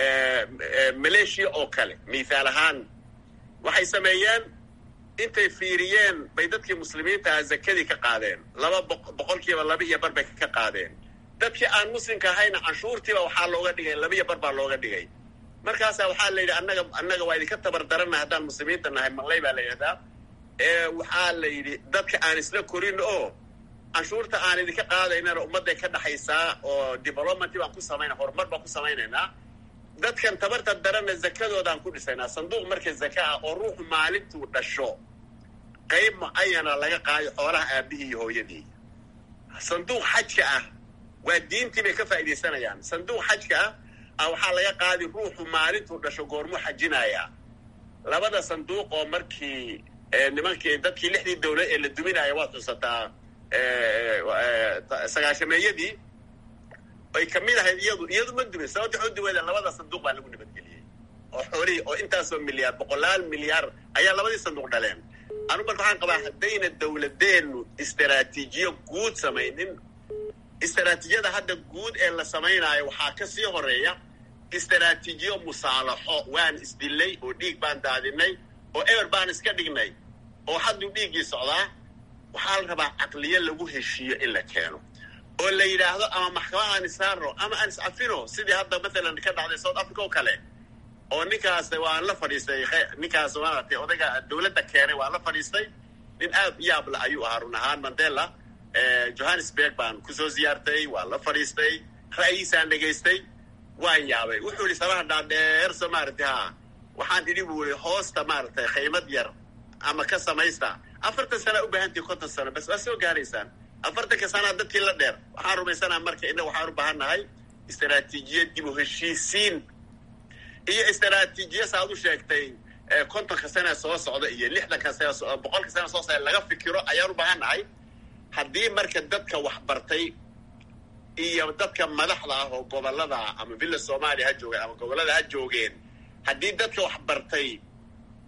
maleeshiya oo kale mithaal ahaan waxay sameeyeen intay fiiriyeen bay dadkii muslimiinta ah zakadii ka qaadeen 2% bay ka qaadeen dadkii aan muslimka ahayna canshuurtiiba waxaa looga dhigay 2% baa looga dhigay markaasaa waxaa la yidhi annaga waa idinka tabardaranna haddaan muslimiinta nahay maqlay baa la yidhahdaa waxaa la yidhi dadka aan isla korin oo canshuurta aan idinka qaadaynana ummadday ka dhaxaysaa oo development baan ku samayna horumar baan ku samaynaynaa dadkan tabarta daranna zakadoodaan ku dhisaynaa sanduuq marka zaka ah oo ruuxu maalintuu dhasho qayb mucayana laga qaado xoolaha aabihii iyo hooyadii sanduuq xajka ah waa diintii bay ka faa'iidaysanayaan sanduuq xajka ah waxaa laga qaadi ruuxu maalintuu dhasho goormuu xajinayaa labada sanduuq oo markii nimankii dadkii 6dii dawlad ee la duminaya waad xusataa sagaashameeyadii ay ka mid ahayd iyadu ma dumin sababta waxu duweedeen labada sanduuq baa lagu nabadgeliyey oo xoolihii oo intaasoo milyaar 100 milyaar ayaa labadii sanduuq dhaleen anu marka waxaan qabaa haddayna dawladeennu istaraatiijiyo guud samaynin istaraatiijiyada hadda guud ee la samaynaayo waxaa ka sii horeeya istaraatiijiyo musaalaxo waan isdilay oo dhiig baan daadinay oo eber baan iska dhignay oo hadduu dhiiggii socdaa waxaa la rabaa caqliyo lagu heshiiyo in la keeno oo la yidhaahdo ama maxkamad aan isaarno ama aan iscafino sidii hadda maalan ka dhacday south africa oo kale oo ninkaas waan la fadhiistay ninkaas maaragtay odayga dawladda keenay waan la fadhiistay nin aad yaabla ayuu ahaa run ahaan mandela johannesburg baan kusoo ziyaartay waan la fadhiistay ra'yiisaan dhegaystay waan yaabay wuxuu yidhi sabaha dhaadheer soo maaragtay waxaan idhi buu yidhi hoosta maaragtay khaymad yar ama ka samaysta 40 sana u baahantii 50 sano bas waa soo gaaraysaan 40 sana dadkii la dheer waxaan rumaysanaa marka inna waxaan u baahannahay istaraatiijiyad dib u heshiisiin iyo istaraatiijiya saad u sheegtay 50 sana soo socda iyo 60 sana 100 sana soo socda laga fikiro ayaan u baahannahay haddii marka dadka wax bartay iyo dadka madaxda ah oo gobolada ama villa Soomaaliya ha joogeen ama gobolada ha joogeen haddii dadka wax bartay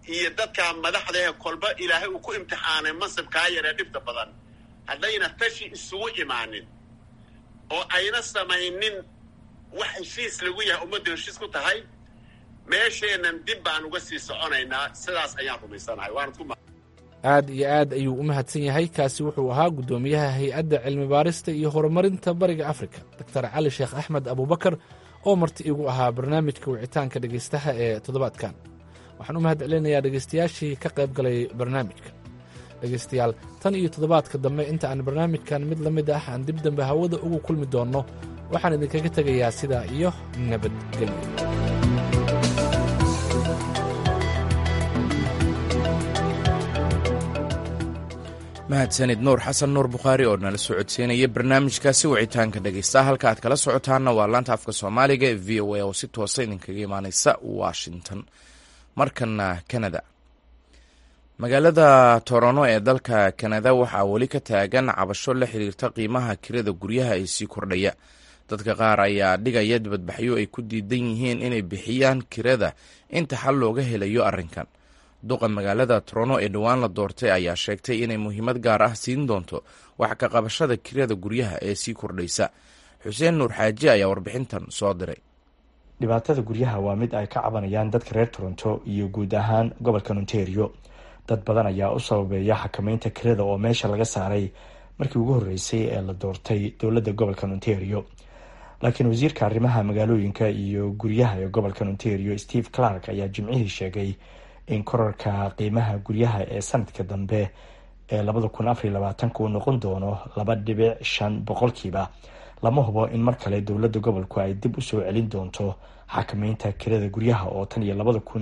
iyo dadka madaxdahe kolba ilaahay uu ku imtixaanay mansibkaa yaree dhibta badan haddayna tashi isugu imaanin oo ayna samaynin wax heshiis lagu yahay ummadda heshiis ku tahay meesheennan dib baan uga sii soconaynaa sidaas ayaan rumaysanahay aad iyo aad ayuu u mahadsan yahay. kaasi wuxuu ahaa guddoomiyaha hay-adda cilmi baarista iyo horumarinta bariga afrika doctor cali sheekh axmed abubakar oo marti igu ahaa barnaamijka wicitaanka dhegaystaha ee toddobaadkan. waxaan u mahad celinayaa dhegaystayaashii ka qayb galay barnaamijka. dhegaystayaal, tan iyo toddobaadka dambe inta aan barnaamijkan mid la mid ah aan dib dambe hawada ugu kulmi doonno waxaan idinkaga tegayaa sidaa iyo nabadgelyo. mahadsanid nuur xasan nuur bukhaari oo nala soo codsiinaya barnaamijkaasi wicitaanka dhegaysta. halka aad kala socotaanna waa laanta afka soomaaliga ee v o a oo si toosa idinkaga imaaneysa washington. markana kanada, magaalada toronto ee dalka kanada waxaa weli ka taagan cabasho la xiriirta qiimaha kirada guryaha ee sii kordhaya. dadka qaar ayaa dhigaya dibadbaxyo ay ku diidan yihiin inay bixiyaan kirada inta xal looga helayo arrinkan. duqa magaalada toronto ee dhowaan la doortay ayaa sheegtay inay muhiimad gaar ah siin doonto wax ka qabashada kirada guryaha ee sii kordhaysa. xuseen nuur xaaji ayaa warbixintan soo diray. dhibaatada guryaha waa mid ay ka cabanayaan dadka reer toronto iyo guud ahaan gobolka ontario. dad badan ayaa u sababeeya xakameynta kirada oo meesha laga saaray markii ugu horreysay ee la doortay dowladda gobolka ontario. laakiin wasiirka arrimaha magaalooyinka iyo guryaha ee gobolka ontario steve clark ayaa jimcihii sheegay in korarka qiimaha guryaha ee sanadka dambe ee 2024 uu noqon doono 2.5 boqolkiiba. lama hubo in mar kale dowladda gobolku ay dib u soo celin doonto xakameynta kirada guryaha oo tan iyo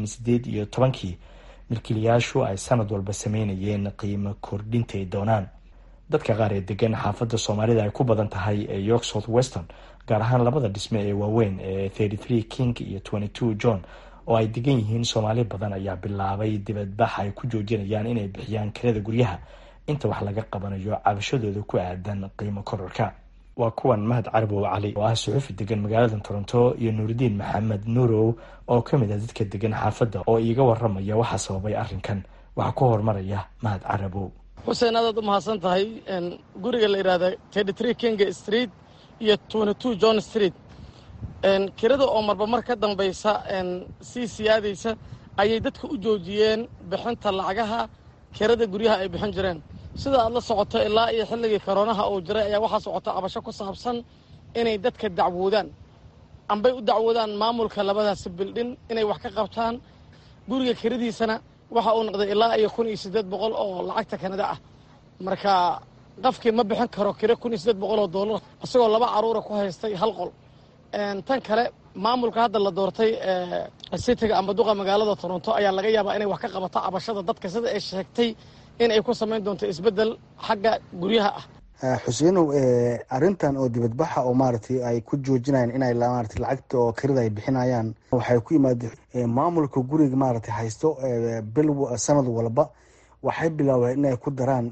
2018 milkiilayaashu ay sanad walba sameynayeen qiimo kordhintay doonaan. dadka qaar ee degan xaafadda soomaalida ay ku badan tahay ee york south western, gaar ahaan labada dhisme ee waaweyn ee 33 king iyo 22 john oo ay degan yihiin soomaali badan, ayaa bilaabay dibadbax ay ku joojinayaan inay bixiyaan kirada guryaha inta wax laga qabanayo cabashadooda ku aadan qiimo kororka. waa kuwan mahad carabow cali oo ah suxufi degan magaalada toronto iyo nuuridiin maxamed nuurow oo ka mid ah dadka degan xaafadda oo iiga waramaya waxa sababay arrinkan. waxaa ku hormaraya mahad carabow. xuseen, aadaad u mahadsan tahay. guriga la yidhaahda 33 king street iyo 22 john street, kirada oo marba mar ka dambaysa sii siyaadaysa ayay dadka u joojiyeen bixinta lacagaha kirada guryaha ay bixin jireen. sida aad la socoto ilaa iyo xilligii koroonaha uu jiray ayaa waxaa socota cabasho ku saabsan inay dadka dacwoodaan ambay u dacwoodaan maamulka labadaasi bildhin inay wax ka qabtaan. guriga kiradiisana waxa uu noqday ilaa iyo 1,800 oo lacagta kanada ah. marka qofkii ma bixin karo kiro 1,800 oo dollar isagoo 2 caruura ku haystay hal qol. tan kale maamulka hadda la doortay citiga amba duqa magaalada toronto ayaa laga yaabaa inay wax ka qabato cabashada dadka, sida ay sheegtay in ay ku samayn doonto isbedel xagga guryaha ah. xuseenow, arrintan oo dibadbaxa oo maaragtay ay ku joojinayaan inay maaragtay lacagta oo kirada ay bixinayaan waxay ku yimaada maamulka guriga maaragtay haysto bil sanad walba waxay bilaabeen inay ku daraan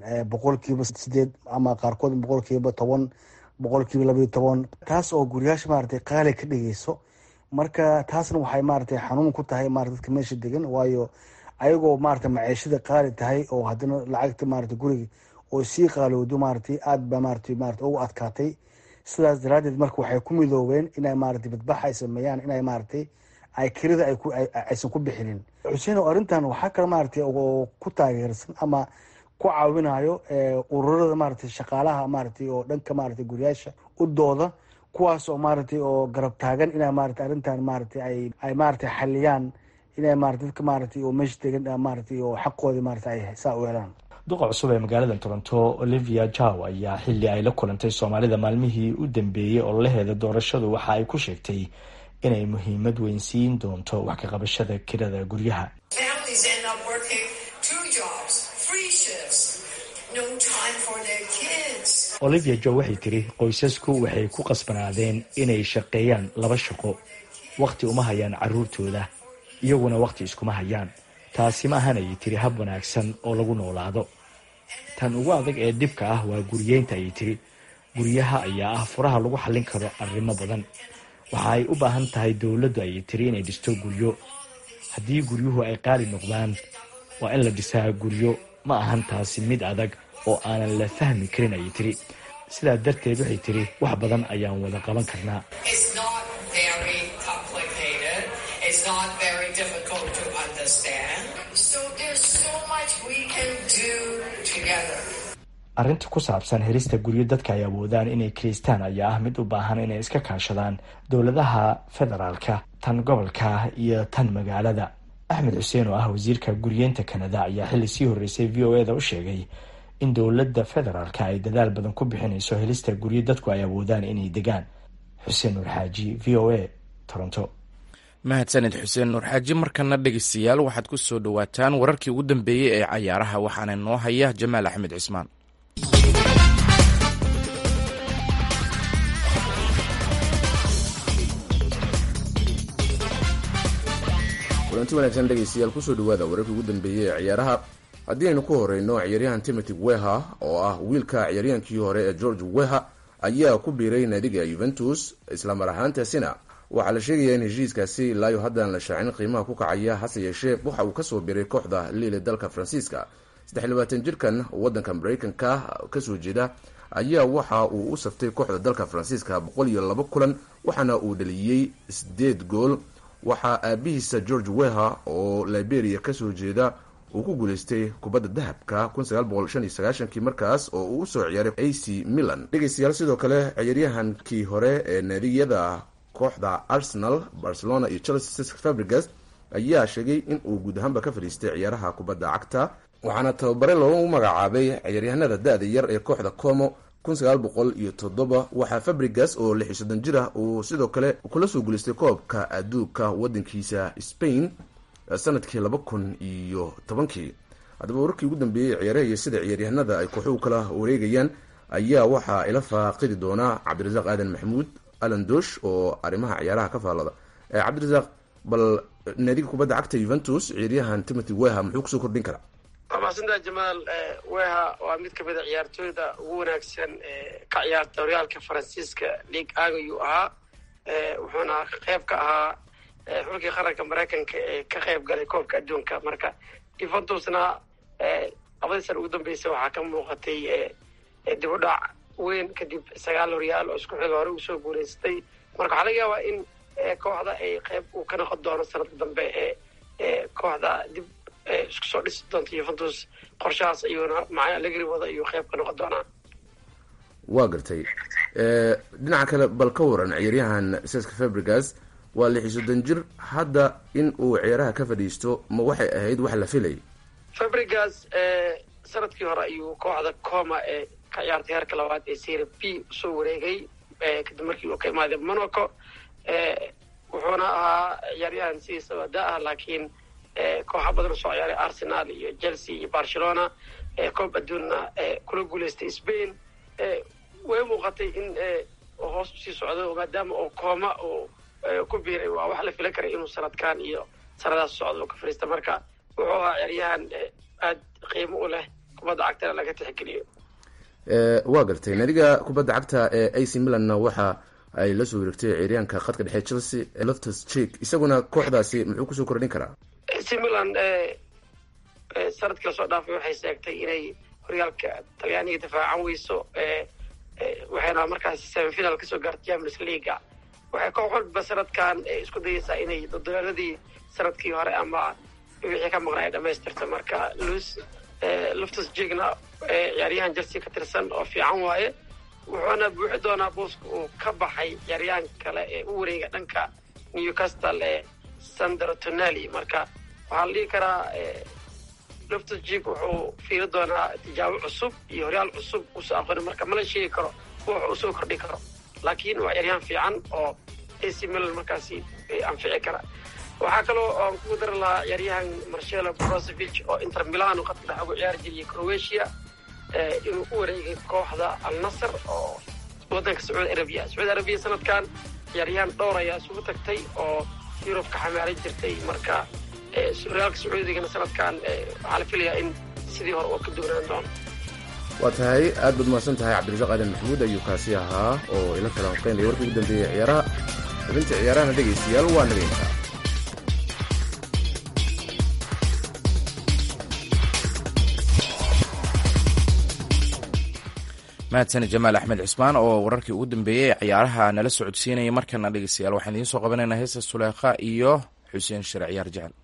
8% ama qaarkood 10%, 12%. taas oo guryaasha maaragtay qaali ka dhigayso. marka taasna waxay maaragtay xanuun ku tahay maaragtay dadka meesha degan, waayo ayagoo maaragtay maciishada qaali tahay oo haddana lacagta maaragtay guriga oo sii qaalowdo maaragtay aad ba maaragtay ugu adkaatay. sidaas daraadeed marka waxay ku midoobeen inay maaragtay badbax ay sameeyaan inay maaragtay ay kirada aysan ku bixinin. xuseen, arrintan waxaa kale maaragtay oo ku taageersan ama ku caawinayo ururada maaragtay shaqaalaha maaragtay oo dhanka maaragtay guryaasha u dooda, kuwaas oo maaragtay oo garab taagan inay maaragtay arrintan maaragtay ay maaragtay xaliyaan, inay maaragtay dadka maaragtay oo meesha degan maaragtay oo xaqooda maaragtay ay saa u helaan. duqa cusub ee magaalada toronto olivia jaw ayaa xilli ay la kulantay soomaalida maalmihii u dambeeyey ololaheeda doorashadu waxa ay ku sheegtay inay muhiimad weyn siin doonto wax ka qabashada kirada guryaha. olivia jaw waxay tiri qoysasku waxay ku qasbanaadeen inay shaqeeyaan 2 shaqo, waqti uma hayaan caruurtooda, iyaguna waqti iskuma hayaan. taasi ma ahan ayay tiri hab wanaagsan oo lagu noolaado. tan ugu adag ee dhibka ah waa guryeynta ayay tiri. guryaha ayaa ah furaha lagu xallin karo arrimo badan. waxa ay u baahan tahay dowladdu ayay tiri inay dhisto guryo. haddii guryuhu ay qaali noqdaan waa in la dhisaa guryo, ma ahan taasi mid adag oo aanan la fahmi karin ayay tiri. sidaa darteed waxay tiri wax badan ayaan wada qaban karnaa. arrinta ku saabsan helista guryo dadka ay awoodaan inay kireystaan ayaa ah mid u baahan inay iska kaashadaan dowladaha federaalka, tan gobolka iyo tan magaalada. axmed xuseen oo ah wasiirka guryeenta kanada ayaa xilli sii horreysay v o eda u sheegay in dowladda federaalka ay dadaal badan ku bixinayso helista guryo dadku ay awoodaan inay degaan. xuseen nuur xaaji, v o a, toronto. mahadsanid xuseen nuur xaaji. markana dhegeystayaal waxaad ku soo dhowaataan wararkii ugu dambeeyey ee cayaaraha, waxaana noo haya jamaal axmed cismaan. kulanti wanaagsan dhegeystayaal, kusoo dhawaada wararkii ugu dambeeyey ee ciyaaraha. haddii aynu ku horeyno, ciyaaryahan Timothy Weah oo ah wiilka ciyaaryahankii hore ee George Weah ayaa ku biiray naadiga Juventus, isla mar ahaantaasina waxaa la sheegayaa in heshiiskaasi ilaayo haddaan la shaacin qiimaha ku kacaya, hase yeeshee waxa uu kasoo biiray kooxda Lille dalka Faransiiska. 23 jirkan wadanka Mareykanka kasoo jeeda ayaa waxa uu u saftay kooxda dalka Faransiiska 102 kulan, waxaana uu dhaliyey 8 gool. waxaa aabihiisa George Weah oo Liberia kasoo jeeda uu ku guuleystay kubadda dahabka 1995 markaas oo uu usoo ciyaaray AC Milan. dhegeystayaal, sidoo kale ciyaaryahankii hore ee naadiyada kooxda Arsenal, Barcelona iyo Chelsea Cesc Fabregas ayaa sheegay in uu guud ahaanba ka fadhiistay ciyaaraha kubadda cagta, waxaana tababare loogu magacaabay ciyaaryahanada da-da yar ee kooxda Como 1907. waxaa Fabregas oo 60 jir ah uu sidoo kale kula soo guuleystay koobka adduunka wadankiisa Spain sanadkii 2010. haddaba wararkii ugu dambeeyey ciyaaraha iyo sida ciyaaryahanada ay kooxuhu kala wareegayaan ayaa waxaa ila faaqidi doona cabdirasaaq aadan maxamuud alan dosh oo arrimaha ciyaaraha ka faallada. cabdirasaaq, bal naadiga kubadda cagta Juventus ciyaaryahan Timothy Weah muxuu kusoo kordhin karaa? waa mahadsantaha Jamaal. Weah waa mid kamid a ciyaartooyda ugu wanaagsan ka ciyaarta horyaalka Faransiiska Ligue 1 ayuu ahaa, wuxuuna qayb ka ahaa xulkii qaranka Mareykanka ee ka qayb galay koobka adduunka. marka Juventusna 2 sano ugu dambeysay waxaa ka muuqatay dib u dhac weyn kadib 9 horyaal oo isku xil hore usoo guuleystay. marka waxaa laga yaabaa in kooxda ay qayb uu ka noqon doono sanadka dambe ee kooxda dib isku soo dhisi doonta Juventus. qorshahaas ayuuna macna Allegri wada ayuu qayb ka noqon doonaa. waa gartay. dhinaca kale bal ka waran ciyaaryahan Cesc Fabregas, waa 60 jir, hadda in uu ciyaaraha ka fadhiisto ma waxay ahayd wax la filay? Fabregas sanadkii hore ayuu kooxda Como ee ka ciyaartay heerka labaad ee Serie B soo wareegay kadib markii uu ka imaaday Monaco. wuxuuna ahaa ciyaaryahan sidiisaba da-ah, laakiin kooxa badan soo ciyaaray Arsenal iyo Chelsea iyo Barcelona, koob adduunna kula guuleystay Spain. way muuqatay in hoos usii socdo maadaama oo Como oo ku biiray. waa wax la filan karay inuu sanadkan iyo sanadaas socdo ka fariista. marka wuxuu ahaa ciyaaryahan aad qiimo u leh kubadda cagtana laga tixgeliyo. waa gartay. naadiga kubadda cagta ee AC Milanna waxa ay la soo wareegtay ciyaaryahanka khadka dhexe Chelsea Loftus-Cheek, isaguna kooxdaasi muxuu kusoo kordhin karaa? AC Milan sanadkii lasoo dhaafay waxay sheegtay inay horyaalka talyaaniga difaacan weyso, waxayna markaas semifinal kasoo gaartay Champions League. waxay koox walba sanadkan isku dayeysaa inay dodolaaladii sanadkii hore ama wixii ka maqnaa ay dhamaystirto. marka Loftus-Cheekna ciyaaryahan Chelsea ka tirsan oo fiican waaye, wuxuuna buuxi doonaa booska uu ka baxay ciyaaryahan kale ee u wareega dhanka Newcastle Sandro Tonali. marka waxaa la dhihi karaa Loftus-Cheek wuxuu fiiri doonaa tijaabo cusub iyo horyaal cusub usoo aqooni. marka mala sheegi karo wuxuu usoo kordhi karo, laakiin waa ciyaaryahan fiican oo AC Milan markaasi anfici kara. waxaa kaloo aan kugu dari lahaa ciyaaryahan Marcelo Brozovic oo Inter Milan oo khadka dhexe ugu ciyaari jiray Croatia, inuu u wareegay kooxda Al Nassr oo wadanka Sacuudi Arabiya. Sacuudi Arabiya sanadkan ciyaaryahan dhowr ayaa isugu tagtay oo Yurub ka xamaaran jirtay. marka horyaalka Sacuudigana sanadkan waxaa la filayaa in sidii hore oo ka duwanaan doono. waa tahay, aad baad mahadsan tahay cabdirasaaq aadan maxamuud ayuu kaasi ahaa oo ila falanqeynaya warkii ugu dambeeyey ciyaaraha. xubinta ciyaarahana dhegeystayaal waa nageyntaa. mahadsan jamaal axmed cismaan oo wararkii ugu dambeeyey ee ciyaaraha nala socodsiinaya. markana dhegeystayaal waxaan idiin soo qabanaynaa heesta Suleekha iyo Xuseen Shire ciyaar jecel.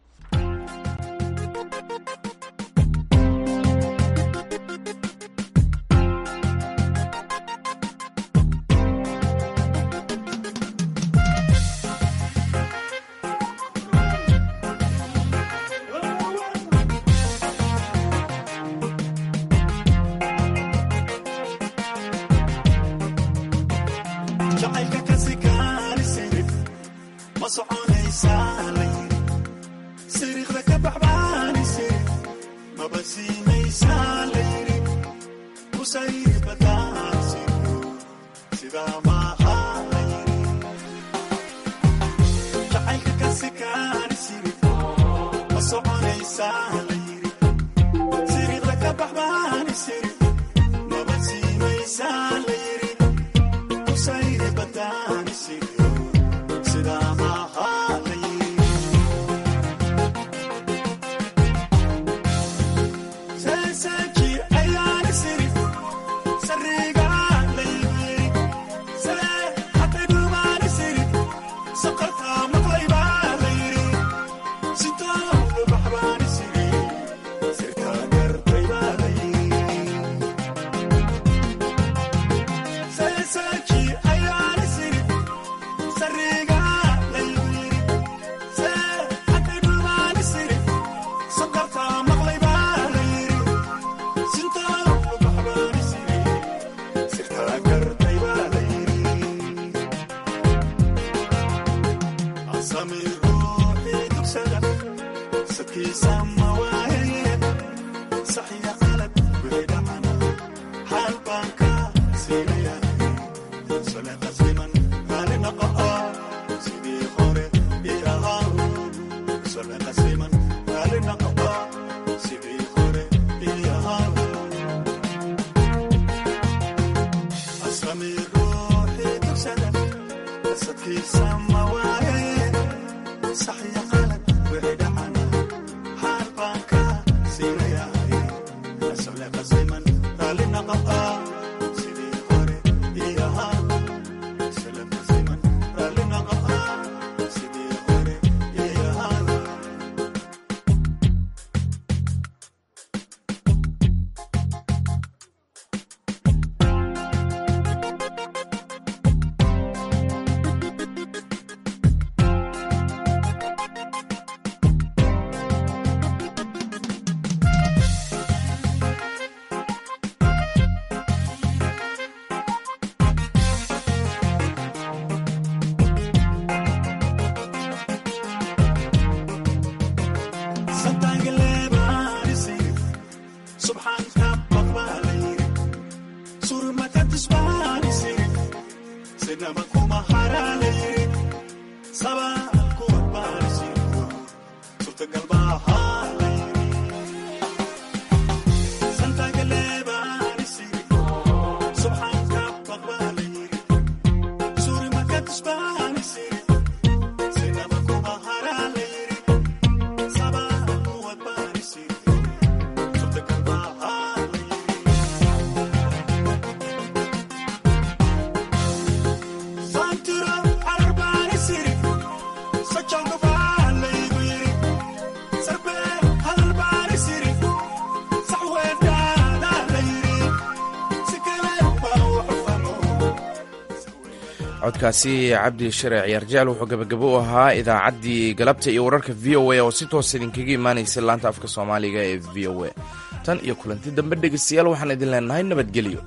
codkaasi cabdi shire ciyaar jecel wuxuu gabagabo u ahaa idaacaddii galabta iyo wararka v o a oo si toos idinkaga imaanaysa laanta afka soomaaliga ee v o a tan iyo kulanti dambe dhegeystayaal waxaan idin leenahay nabadgelyo.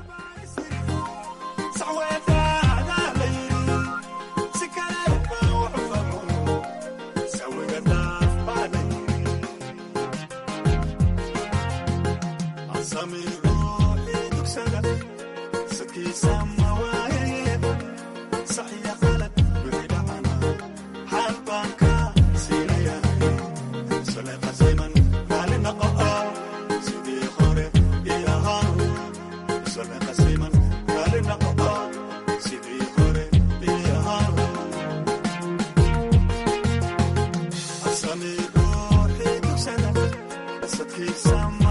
Sami